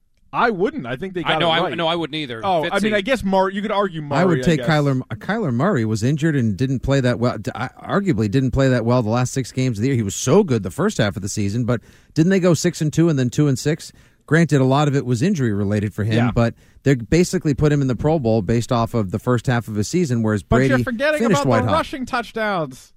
N: I wouldn't. I think they got
L: I know,
N: it right.
L: I, no, I wouldn't either.
N: Oh,
L: Fitzy.
N: I mean, I guess Murray. You could argue Murray.
R: I would take
N: I
R: Kyler. Kyler Murray was injured and didn't play that well. Arguably, didn't play that well the last six games of the year. He was so good the first half of the season, but didn't they go six and two and then two and six? Granted, a lot of it was injury related for him,
N: yeah.
R: but they basically put him in the Pro Bowl based off of the first half of his season, whereas Brady
N: but you're forgetting
R: finished
N: about
R: white
N: the
R: hot.
N: rushing touchdowns.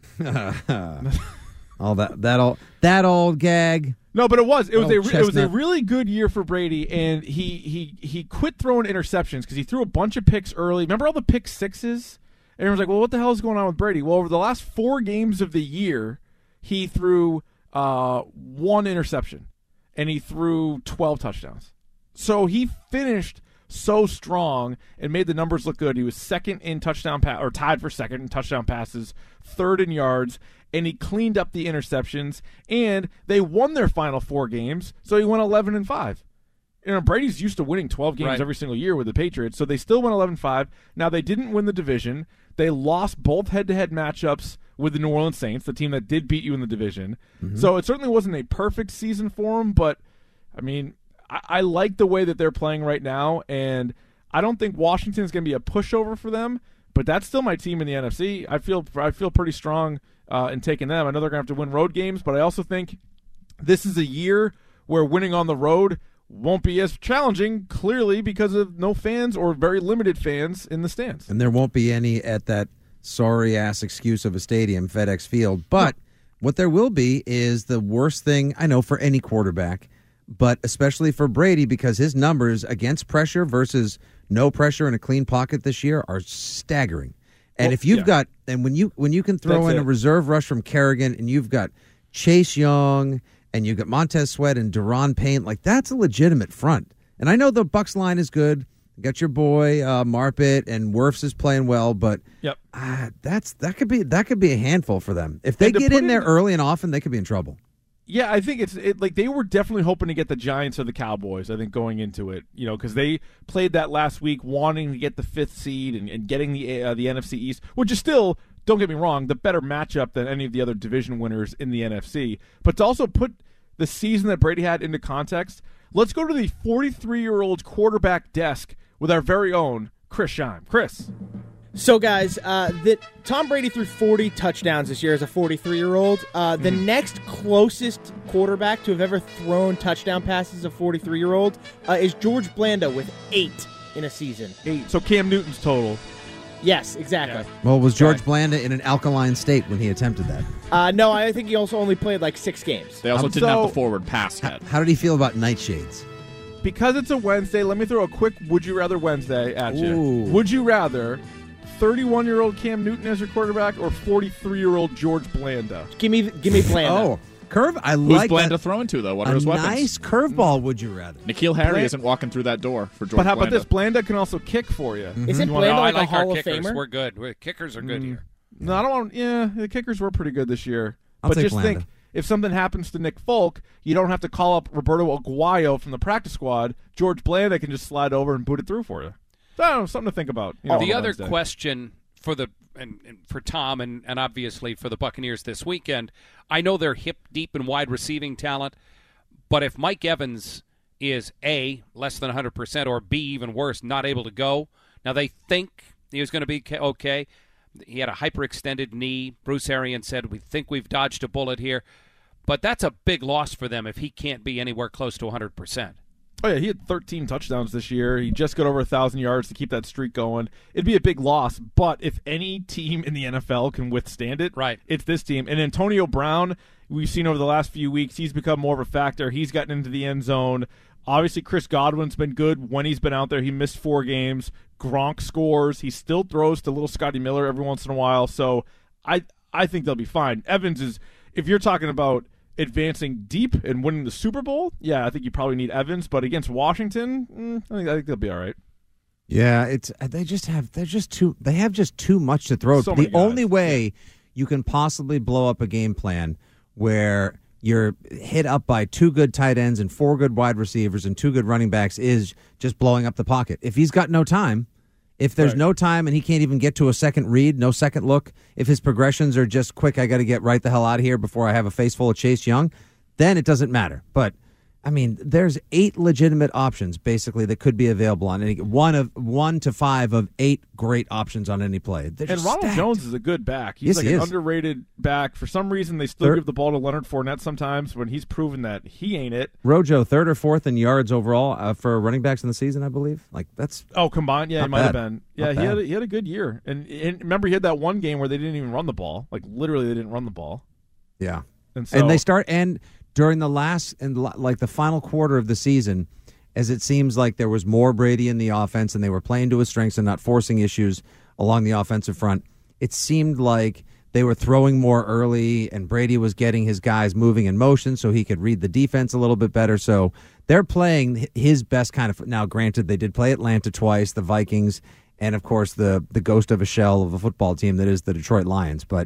R: all that that old that old gag.
N: No, but it was it was
R: oh,
N: a
R: chestnut.
N: it was a really good year for Brady, and he he he quit throwing interceptions because he threw a bunch of picks early. Remember all the pick sixes? And everyone's like, "Well, what the hell is going on with Brady?" Well, over the last four games of the year, he threw uh, one interception, and he threw twelve touchdowns. So he finished so strong and made the numbers look good. He was second in touchdown pass or tied for second in touchdown passes, third in yards. And he cleaned up the interceptions, and they won their final four games, so he went eleven and five. You know, Brady's used to winning twelve games
L: right.
N: every single year with the Patriots, so they still went eleven and five. Now, they didn't win the division. They lost both head-to-head matchups with the New Orleans Saints, the team that did beat you in the division. Mm-hmm. So it certainly wasn't a perfect season for him, but, I mean, I, I like the way that they're playing right now, and I don't think Washington is going to be a pushover for them. but that's still my team in the N F C. I feel I feel pretty strong uh, in taking them. I know they're going to have to win road games, but I also think this is a year where winning on the road won't be as challenging, clearly, because of no fans or very limited fans in the stands.
R: And there won't be any at that sorry-ass excuse of a stadium, FedEx Field. But what there will be is the worst thing, I know, for any quarterback, but especially for Brady, because his numbers against pressure versus no pressure in a clean pocket this year are staggering. And
N: well,
R: if you've
N: yeah.
R: got, and when you when you can throw
N: That's
R: in
N: it.
R: a reserve rush from Kerrigan, and you've got Chase Young, and you've got Montez Sweat and Deron Payne, like that's a legitimate front. And I know the Bucs line is good. You got your boy uh, Marpet, and Wirfs is playing well, but
N: yep.
R: uh, that's that could be that could be a handful for them. If they get in there early and often, they could be in trouble.
N: Yeah, I think it's it, like they were definitely hoping to get the Giants or the Cowboys, I think, going into it, you know, because they played that last week wanting to get the fifth seed and, and getting the uh, the N F C East, which is still, don't get me wrong, the better matchup than any of the other division winners in the N F C. But to also put the season that Brady had into context, let's go to the forty-three-year-old quarterback desk with our very own Chris Scheim. Chris.
P: So, guys, uh, that Tom Brady threw forty touchdowns this year as a forty-three-year-old. Uh, the
N: Mm-hmm.
P: next closest quarterback to have ever thrown touchdown passes as a forty-three-year-old uh, is George Blanda with eight in a season.
N: Eight. So Cam Newton's total.
P: Yes, exactly.
R: Well, was George Blanda in an alkaline state when he attempted that?
P: Uh, no, I think he also only played like six games.
O: They also
N: Um,
O: didn't
N: so-
O: have the forward pass yet.
R: How did he feel about nightshades?
N: Because it's a Wednesday, let me throw a quick Would You Rather Wednesday at you.
R: Ooh.
N: Would you rather thirty-one-year-old Cam Newton as your quarterback or forty-three-year-old George Blanda?
P: Give me, give me Blanda.
R: Oh, curve. I
O: Who's
R: like
O: Blanda
R: that.
O: throwing to, though? What
R: a
O: are his weapons?
R: nice curveball. Would you rather?
O: Nikhil Harry
N: Bland-
O: isn't walking through that door for George
N: But how about
O: Blanda.
N: this? Blanda can also kick for you.
P: Isn't
N: You wanna-
P: Blanda
L: No, I
P: like a
L: like
P: Hall
L: our
P: of
L: kickers.
P: Famer?
L: We're good. We're, kickers are good
N: Mm.
L: here.
N: No, I don't want. Yeah, the kickers were pretty good this year.
R: I'll
N: but
R: take
N: just
R: Blanda.
N: think, if something happens to Nick Folk, you don't have to call up Roberto Aguayo from the practice squad. George Blanda can just slide over and boot it through for you. So, I don't know, something to think about. You know,
L: the
N: on
L: other
N: Wednesday.
L: question for the and, and for Tom and, and obviously for the Buccaneers this weekend, I know they're hip deep in wide receiving talent, but if Mike Evans is A, less than one hundred percent, or B, even worse, not able to go, now they think he was going to be okay. He had a hyperextended knee. Bruce Arians said, we think we've dodged a bullet here. But that's a big loss for them if he can't be anywhere close to one hundred percent.
N: Oh, yeah, he had thirteen touchdowns this year. He just got over one thousand yards to keep that streak going. It'd be a big loss, but if any team in the N F L can withstand it,
L: right,
N: it's this team. And Antonio Brown, we've seen over the last few weeks, he's become more of a factor. He's gotten into the end zone. Obviously, Chris Godwin's been good when he's been out there. He missed four games. Gronk scores. He still throws to little Scotty Miller every once in a while. So I I think they'll be fine. Evans is, if you're talking about advancing deep and winning the Super Bowl, yeah, I think you probably need Evans. But against Washington, mm, I think I think they'll be all right.
R: Yeah, it's they just have they're just too they have just too much to throw.
N: So
R: the
N: many guys.
R: only way you can possibly blow up a game plan where you're hit up by two good tight ends and four good wide receivers and two good running backs is just blowing up the pocket. If he's got no time, if there's
N: Right.
R: no time and he can't even get to a second read, no second look, if his progressions are just quick, I got to get right the hell out of here before I have a face full of Chase Young, then it doesn't matter. But I mean, there's eight legitimate options basically that could be available on any one of one to five of eight great options on any play. They're
N: And
R: just
N: Ronald
R: stacked.
N: Jones is a good back. He's
R: Yes,
N: like
R: he
N: an
R: is.
N: underrated back. For some reason, they still
R: Third-
N: give the ball to Leonard Fournette sometimes when he's proven that he ain't it.
R: Rojo, third or fourth in yards overall uh, for running backs in the season, I believe. Like that's
N: Oh, combined, yeah,
R: Not
N: he might have
R: bad.
N: been. Yeah,
R: Not
N: he
R: bad.
N: had a, he had a good year. And, and remember, he had that one game where they didn't even run the ball. Like literally, they didn't run the ball.
R: yeah.
N: And so
R: And they start and during the last and like the final quarter of the season, as it seems like there was more Brady in the offense and they were playing to his strengths and not forcing issues along the offensive front. It seemed like they were throwing more early and Brady was getting his guys moving in motion so he could read the defense a little bit better. So they're playing his best kind of. Now, granted, they did play Atlanta twice, the Vikings, and of course the the ghost of a shell of a football team that is the Detroit Lions. But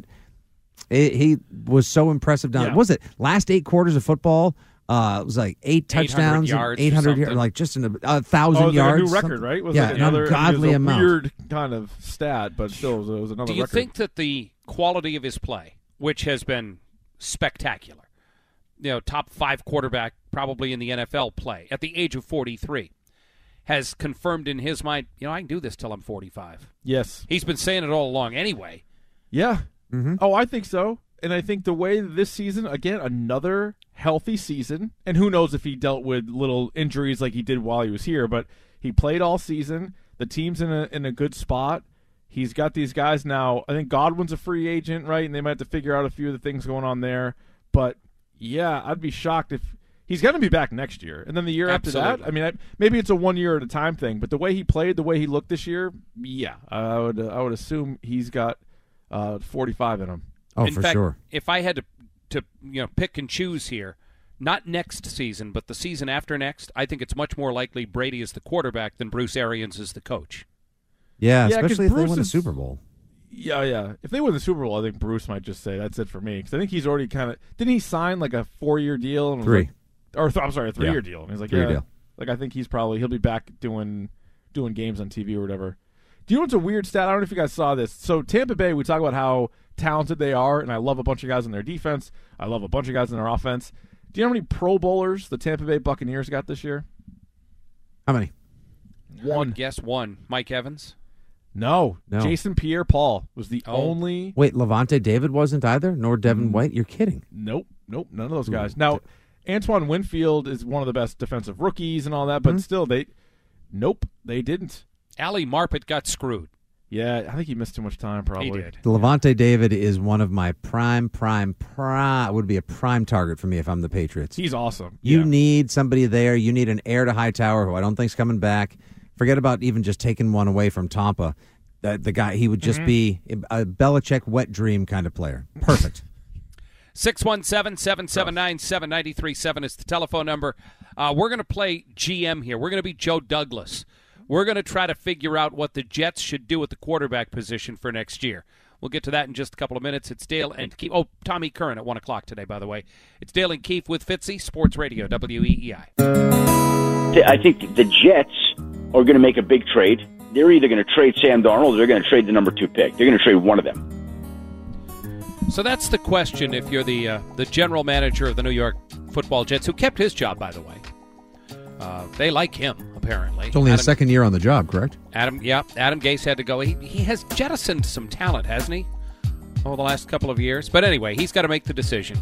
R: It, he was so impressive down.
L: Yeah.
R: Was it last eight quarters of football? Uh, it was like eight touchdowns,
L: yards or
R: eight hundred yards,
L: something.
R: like just in a, a thousand
N: oh, it was like
R: yards.
N: a new record,
R: something.
N: right? Was
R: yeah,
N: like another
R: an ungodly
N: it was a
R: amount.
N: weird kind of stat, but still, it was, it was another
L: Do you
N: record.
L: think that the quality of his play, which has been spectacular, you know, top five quarterback probably in the N F L play at the age of forty-three, has confirmed in his mind, you know, I can do this till I'm forty-five.
N: Yes.
L: He's been saying it all along anyway.
N: Yeah.
R: Mm-hmm.
N: Oh, I think so. And I think the way this season, again, another healthy season, and who knows if he dealt with little injuries like he did while he was here, but he played all season. The team's in a in a good spot. He's got these guys now. I think Godwin's a free agent, right? And they might have to figure out a few of the things going on there. But, yeah, I'd be shocked if he's going to be back next year. And then the year
L: Absolutely.
N: after that, I mean, I, maybe it's a one year at a time thing, but the way he played, the way he looked this year, yeah, I would I would assume he's got uh, forty-five in him.
R: Oh,
L: in
R: for
L: fact,
R: sure.
L: If I had to, to you know, pick and choose here, not next season, but the season after next, I think it's much more likely Brady is the quarterback than Bruce Arians is the coach.
R: Yeah,
N: Yeah, 'cause
R: especially if they
N: Bruce
R: win a
N: is-
R: Super Bowl.
N: Yeah, yeah. If they win the Super Bowl, I think Bruce might just say, that's it for me. Because I think he's already kind of – didn't he sign like a four-year deal? And was
R: Three.
N: Like, or th- I'm sorry, a three-year
R: Yeah.
N: deal. And he's like,
R: Three-year
N: yeah.
R: deal.
N: Like, I think he's probably – he'll be back doing doing games on T V or whatever. Do you know what's a weird stat? I don't know if you guys saw this. So Tampa Bay, we talk about how talented they are, and I love a bunch of guys on their defense. I love a bunch of guys in their offense. Do you know how many Pro Bowlers the Tampa Bay Buccaneers got this year?
R: How many?
L: I would guess one. Mike Evans?
N: No.
R: No.
N: Jason Pierre-Paul was the
L: Oh.
N: only –
R: Wait, Levante David wasn't either, nor Devin White? You're kidding.
N: Nope, nope, none of those
R: Ooh.
N: guys. Now, Antoine Winfield is one of the best defensive rookies and all that, but
R: Mhm.
N: still, they, nope, they didn't.
L: Ali Marpet got screwed.
N: Yeah, I think he missed too much time. Probably
L: He did.
R: Levante David is one of my prime, prime, prime. Would be a prime target for me if I'm the Patriots.
N: He's awesome.
R: You
N: yeah.
R: need somebody there. You need an heir to Hightower, who I don't think's coming back. Forget about even just taking one away from Tampa. The, the guy, he would just
L: Mhm.
R: be a Belichick wet dream kind of player. Perfect.
L: six one seven, seven seven nine, seven nine three seven is the telephone number. Uh, we're going to play G M here. We're going to be Joe Douglas. We're going to try to figure out what the Jets should do at the quarterback position for next year. We'll get to that in just a couple of minutes. It's Dale and Keefe. Oh, Tommy Curran at one o'clock today, by the way. It's Dale and Keefe with Fitzy, Sports Radio, W E E I.
G: I think the Jets are going to make a big trade. They're either going to trade Sam Darnold or they're going to trade the number two pick. They're going to trade one of them.
L: So that's the question if you're the uh, the general manager of the New York Football Jets, who kept his job, by the way. Uh, they like him, apparently.
R: It's only
L: Adam,
R: his second year on the job, correct?
L: Adam, yeah, Adam Gase had to go. He, he has jettisoned some talent, hasn't he, over the last couple of years? But anyway, he's got to make the decision.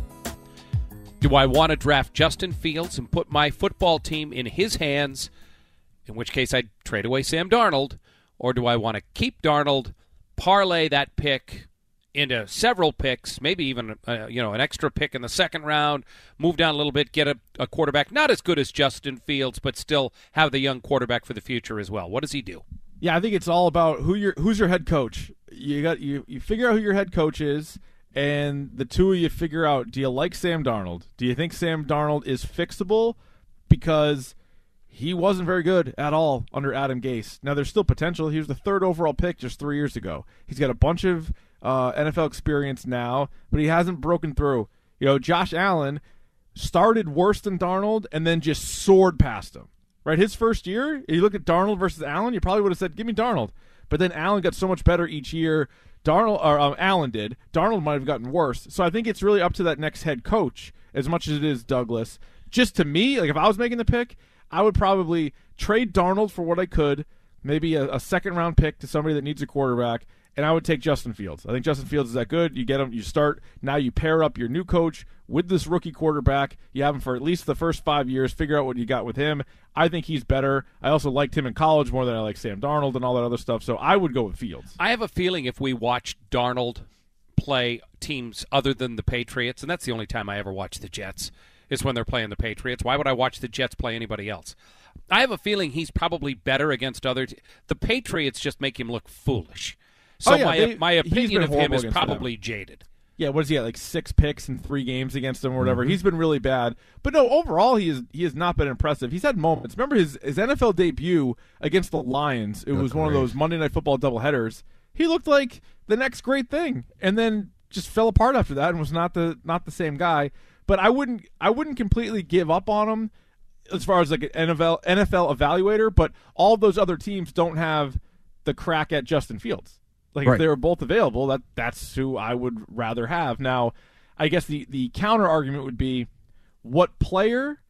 L: Do I want to draft Justin Fields and put my football team in his hands, in which case I'd trade away Sam Darnold, or do I want to keep Darnold, parlay that pick into several picks, maybe even uh, you know an extra pick in the second round, move down a little bit, get a, a quarterback not as good as Justin Fields, but still have the young quarterback for the future as well? What does he do?
N: Yeah, I think it's all about who your who's your head coach. You got you you figure out who your head coach is, and the two of you figure out, do you like Sam Darnold? Do you think Sam Darnold is fixable? Because he wasn't very good at all under Adam Gase. Now, there's still potential. He was the third overall pick just three years ago. He's got a bunch of uh, N F L experience now, but he hasn't broken through. You know, Josh Allen started worse than Darnold and then just soared past him. Right, his first year, if you look at Darnold versus Allen, you probably would have said, give me Darnold. But then Allen got so much better each year. Darnold or um, Allen did. Darnold might have gotten worse. So I think it's really up to that next head coach as much as it is Douglas. Just to me, like if I was making the pick, I would probably trade Darnold for what I could, maybe a, a second-round pick to somebody that needs a quarterback, and I would take Justin Fields. I think Justin Fields is that good. You get him, you start, now you pair up your new coach with this rookie quarterback. You have him for at least the first five years, figure out what you got with him. I think he's better. I also liked him in college more than I like Sam Darnold and all that other stuff, so I would go with Fields.
L: I have a feeling if we watch Darnold play teams other than the Patriots, and that's the only time I ever watch the Jets, is when they're playing the Patriots. Why would I watch the Jets play anybody else? I have a feeling he's probably better against other te- the Patriots just make him look foolish. So
N: Oh, yeah,
L: my
N: they-
L: my
N: he's
L: opinion
N: been
L: of him
N: horrible
L: is
N: against
L: probably
N: them.
L: jaded.
N: Yeah, what is he at, like six picks in three games against him or whatever?
R: Mm-hmm.
N: He's been really bad. But no, overall he is he has not been impressive. He's had moments. Remember his, his N F L debut against the Lions? It
R: Oh,
N: was one of
R: great.
N: those Monday Night Football doubleheaders. He looked like the next great thing, and then just fell apart after that and was not the not the same guy. But I wouldn't I wouldn't completely give up on him as far as like an N F L N F L evaluator. But all those other teams don't have the crack at Justin Fields. Like
R: Right.
N: if they were both available, that that's who I would rather have. Now, I guess the, the counter argument would be, what player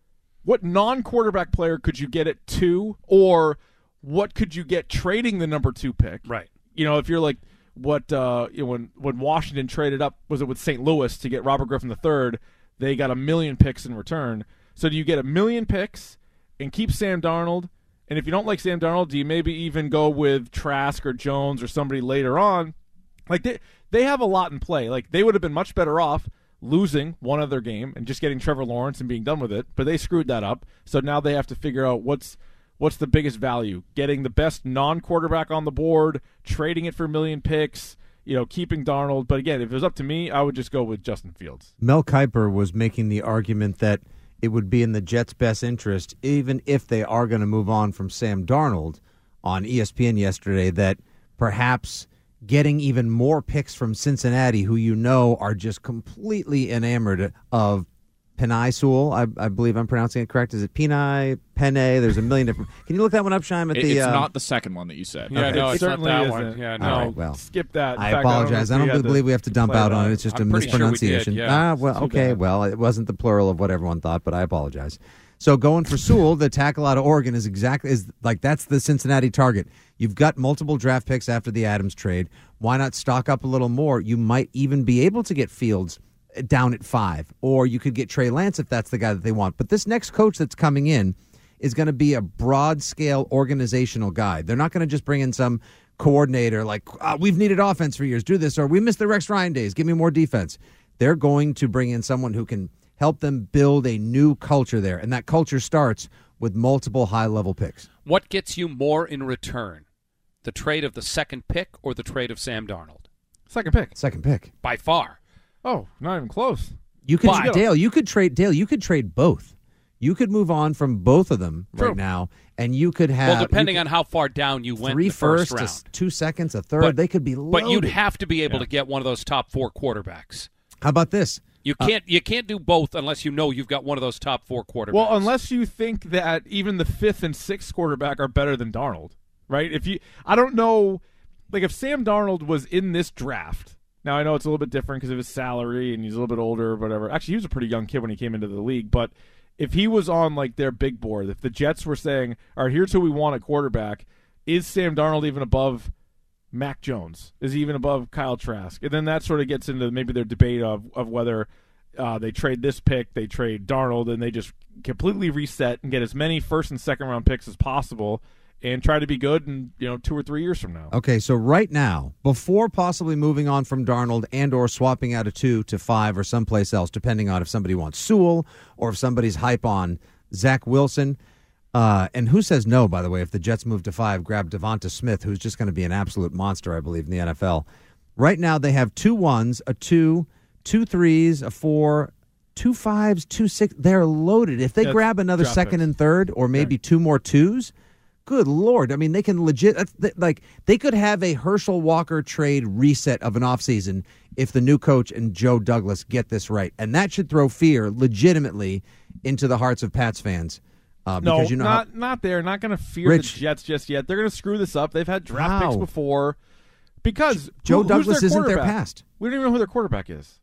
N: what non-quarterback player could you get at two, or what could you get trading the number two pick?
L: Right.
N: You know, if you're like what uh, you know, when when Washington traded up, was it with Saint Louis to get Robert Griffin the third? They got a million picks in return. So do you get a million picks and keep Sam Darnold? And if you don't like Sam Darnold, do you maybe even go with Trask or Jones or somebody later on? Like they they have a lot in play. Like they would have been much better off losing one other game and just getting Trevor Lawrence and being done with it, but they screwed that up. So now they have to figure out what's what's the biggest value: getting the best non-quarterback on the board, trading it for a million picks, you know, keeping Darnold. But again, if it was up to me, I would just go with Justin Fields.
R: Mel Kiper was making the argument that it would be in the Jets' best interest, even if they are going to move on from Sam Darnold, on E S P N yesterday, that perhaps getting even more picks from Cincinnati, who you know are just completely enamored of Penei Sewell. I, I believe I'm pronouncing it correct. Is it Penei? Penei? There's a million different. Can you look that one up, Shime? At
O: it,
R: the,
O: it's
R: uh,
O: not the second one that you said.
L: Yeah,
O: okay.
L: no,
N: it
L: it's
N: certainly
L: not that
N: isn't.
L: one. Yeah, no.
R: All right, well,
N: skip that. In
R: I
N: fact,
R: apologize. I don't, I don't believe we have to dump out on it. It's just
L: I'm
R: a
L: pretty sure we
R: mispronunciation.
L: did, yeah.
R: Ah, well,
N: Too
R: okay.
N: bad.
R: Well, it wasn't the plural of what everyone thought, but I apologize. So going for Sewell, the tackle out of Oregon, is exactly is like that's the Cincinnati target. You've got multiple draft picks after the Adams trade. Why not stock up a little more? You might even be able to get Fields down at five, or you could get Trey Lance if that's the guy that they want. But this next coach that's coming in is going to be a broad-scale organizational guy. They're not going to just bring in some coordinator like, oh, we've needed offense for years, do this, or we missed the Rex Ryan days, give me more defense. They're going to bring in someone who can help them build a new culture there, and that culture starts with multiple high-level picks.
L: What gets you more in return? The trade of the second pick or the trade of Sam Darnold?
N: Second pick.
R: Second pick.
L: By far.
N: Oh, not even close.
R: You could
N: But-
R: Dale, you could trade Dale, you could trade both. You could move on from both of them
N: True.
R: right now, and you could have
L: Well, depending
R: you
L: on how far down you went
R: three
L: in the first
R: firsts,
L: round.
R: a- two seconds, a third.
L: But-
R: they could be loaded.
L: But you'd have to be able
N: Yeah.
L: to get one of those top four quarterbacks.
R: How about this?
L: You can't you can't do both unless you know you've got one of those top four quarterbacks.
N: Well, unless you think that even the fifth and sixth quarterback are better than Darnold, right? If you, I don't know, like if Sam Darnold was in this draft. Now I know it's a little bit different because of his salary and he's a little bit older or whatever. Actually, he was a pretty young kid when he came into the league. But if he was on like their big board, if the Jets were saying, "All right, here's who we want at quarterback," is Sam Darnold even above Mac Jones? Is he even above Kyle Trask? And then that sort of gets into maybe their debate of of whether uh, they trade this pick, they trade Darnold, and they just completely reset and get as many first and second round picks as possible and try to be good in, you know, two or three years from now.
R: Okay, so right now, before possibly moving on from Darnold and or swapping out a two to five or someplace else, depending on if somebody wants Sewell or if somebody's hype on Zach Wilson. Uh, and who says no, by the way, if the Jets move to five, grab Devonta Smith, who's just going to be an absolute monster, I believe, in the N F L. Right now, they have two ones, a two, two threes, a four, two fives, two six. They're loaded. If they
N: Yeah,
R: grab another
N: draft
R: second
N: picks.
R: and third, or maybe two more twos, good Lord. I mean, they can legit, that's, th- like, they could have a Herschel Walker trade reset of an offseason if the new coach and Joe Douglas get this right. And that should throw fear legitimately into the hearts of Pats fans. Uh,
N: No,
R: because you know
N: not
R: how,
N: not there. Not going to fear
R: Rich.
N: the Jets just yet. They're going to screw this up. They've had draft
R: How?
N: picks before. Because
R: Joe
N: who- who's
R: Douglas
N: their
R: isn't their
N: quarterback?
R: past.
N: We don't even know who their quarterback is.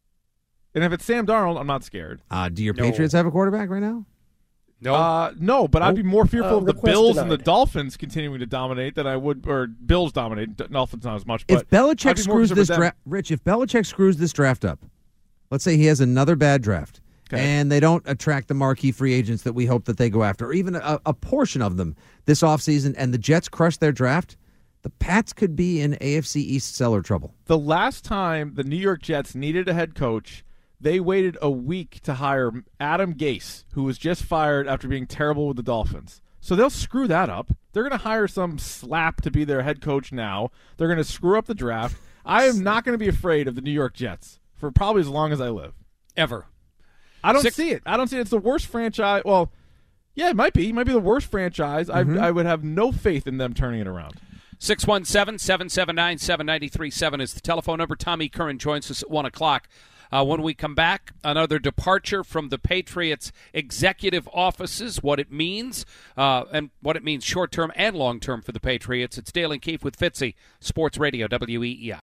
N: And if it's Sam Darnold, I'm not scared.
R: Uh, do your
L: No.
R: Patriots have a quarterback right now?
L: No.
N: Uh, no, but I'd be more fearful
P: Uh,
N: of the
P: request
N: Bills and the
P: denied.
N: Dolphins continuing to dominate than I would, or Bills dominate. D- Dolphins not as much. But
R: If Belichick
N: I'd be more
R: screws
N: concerned
R: this
N: with them.
R: draft, Rich, if Belichick screws this draft up, let's say he has another bad draft,
N: Okay.
R: and they don't attract the marquee free agents that we hope that they go after, or even a, a portion of them this offseason, and the Jets crush their draft, the Pats could be in A F C East cellar trouble.
N: The last time the New York Jets needed a head coach, they waited a week to hire Adam Gase, who was just fired after being terrible with the Dolphins. So they'll screw that up. They're going to hire some slap to be their head coach now. They're going to screw up the draft. I am not going to be afraid of the New York Jets for probably as long as I live.
L: Ever.
N: I don't
L: Six-
N: see it. I don't see it. It's the worst franchise. Well, yeah, it might be. It might be the worst franchise.
R: Mm-hmm.
N: I, I would have no faith in them turning it around.
L: six one seven, seven seven nine, seven nine three seven is the telephone number. Tommy Curran joins us at one o'clock. Uh, when we come back, another departure from the Patriots' executive offices, what it means, uh, and what it means short-term and long-term for the Patriots. It's Dale and Keefe with Fitzy, Sports Radio, W E E I.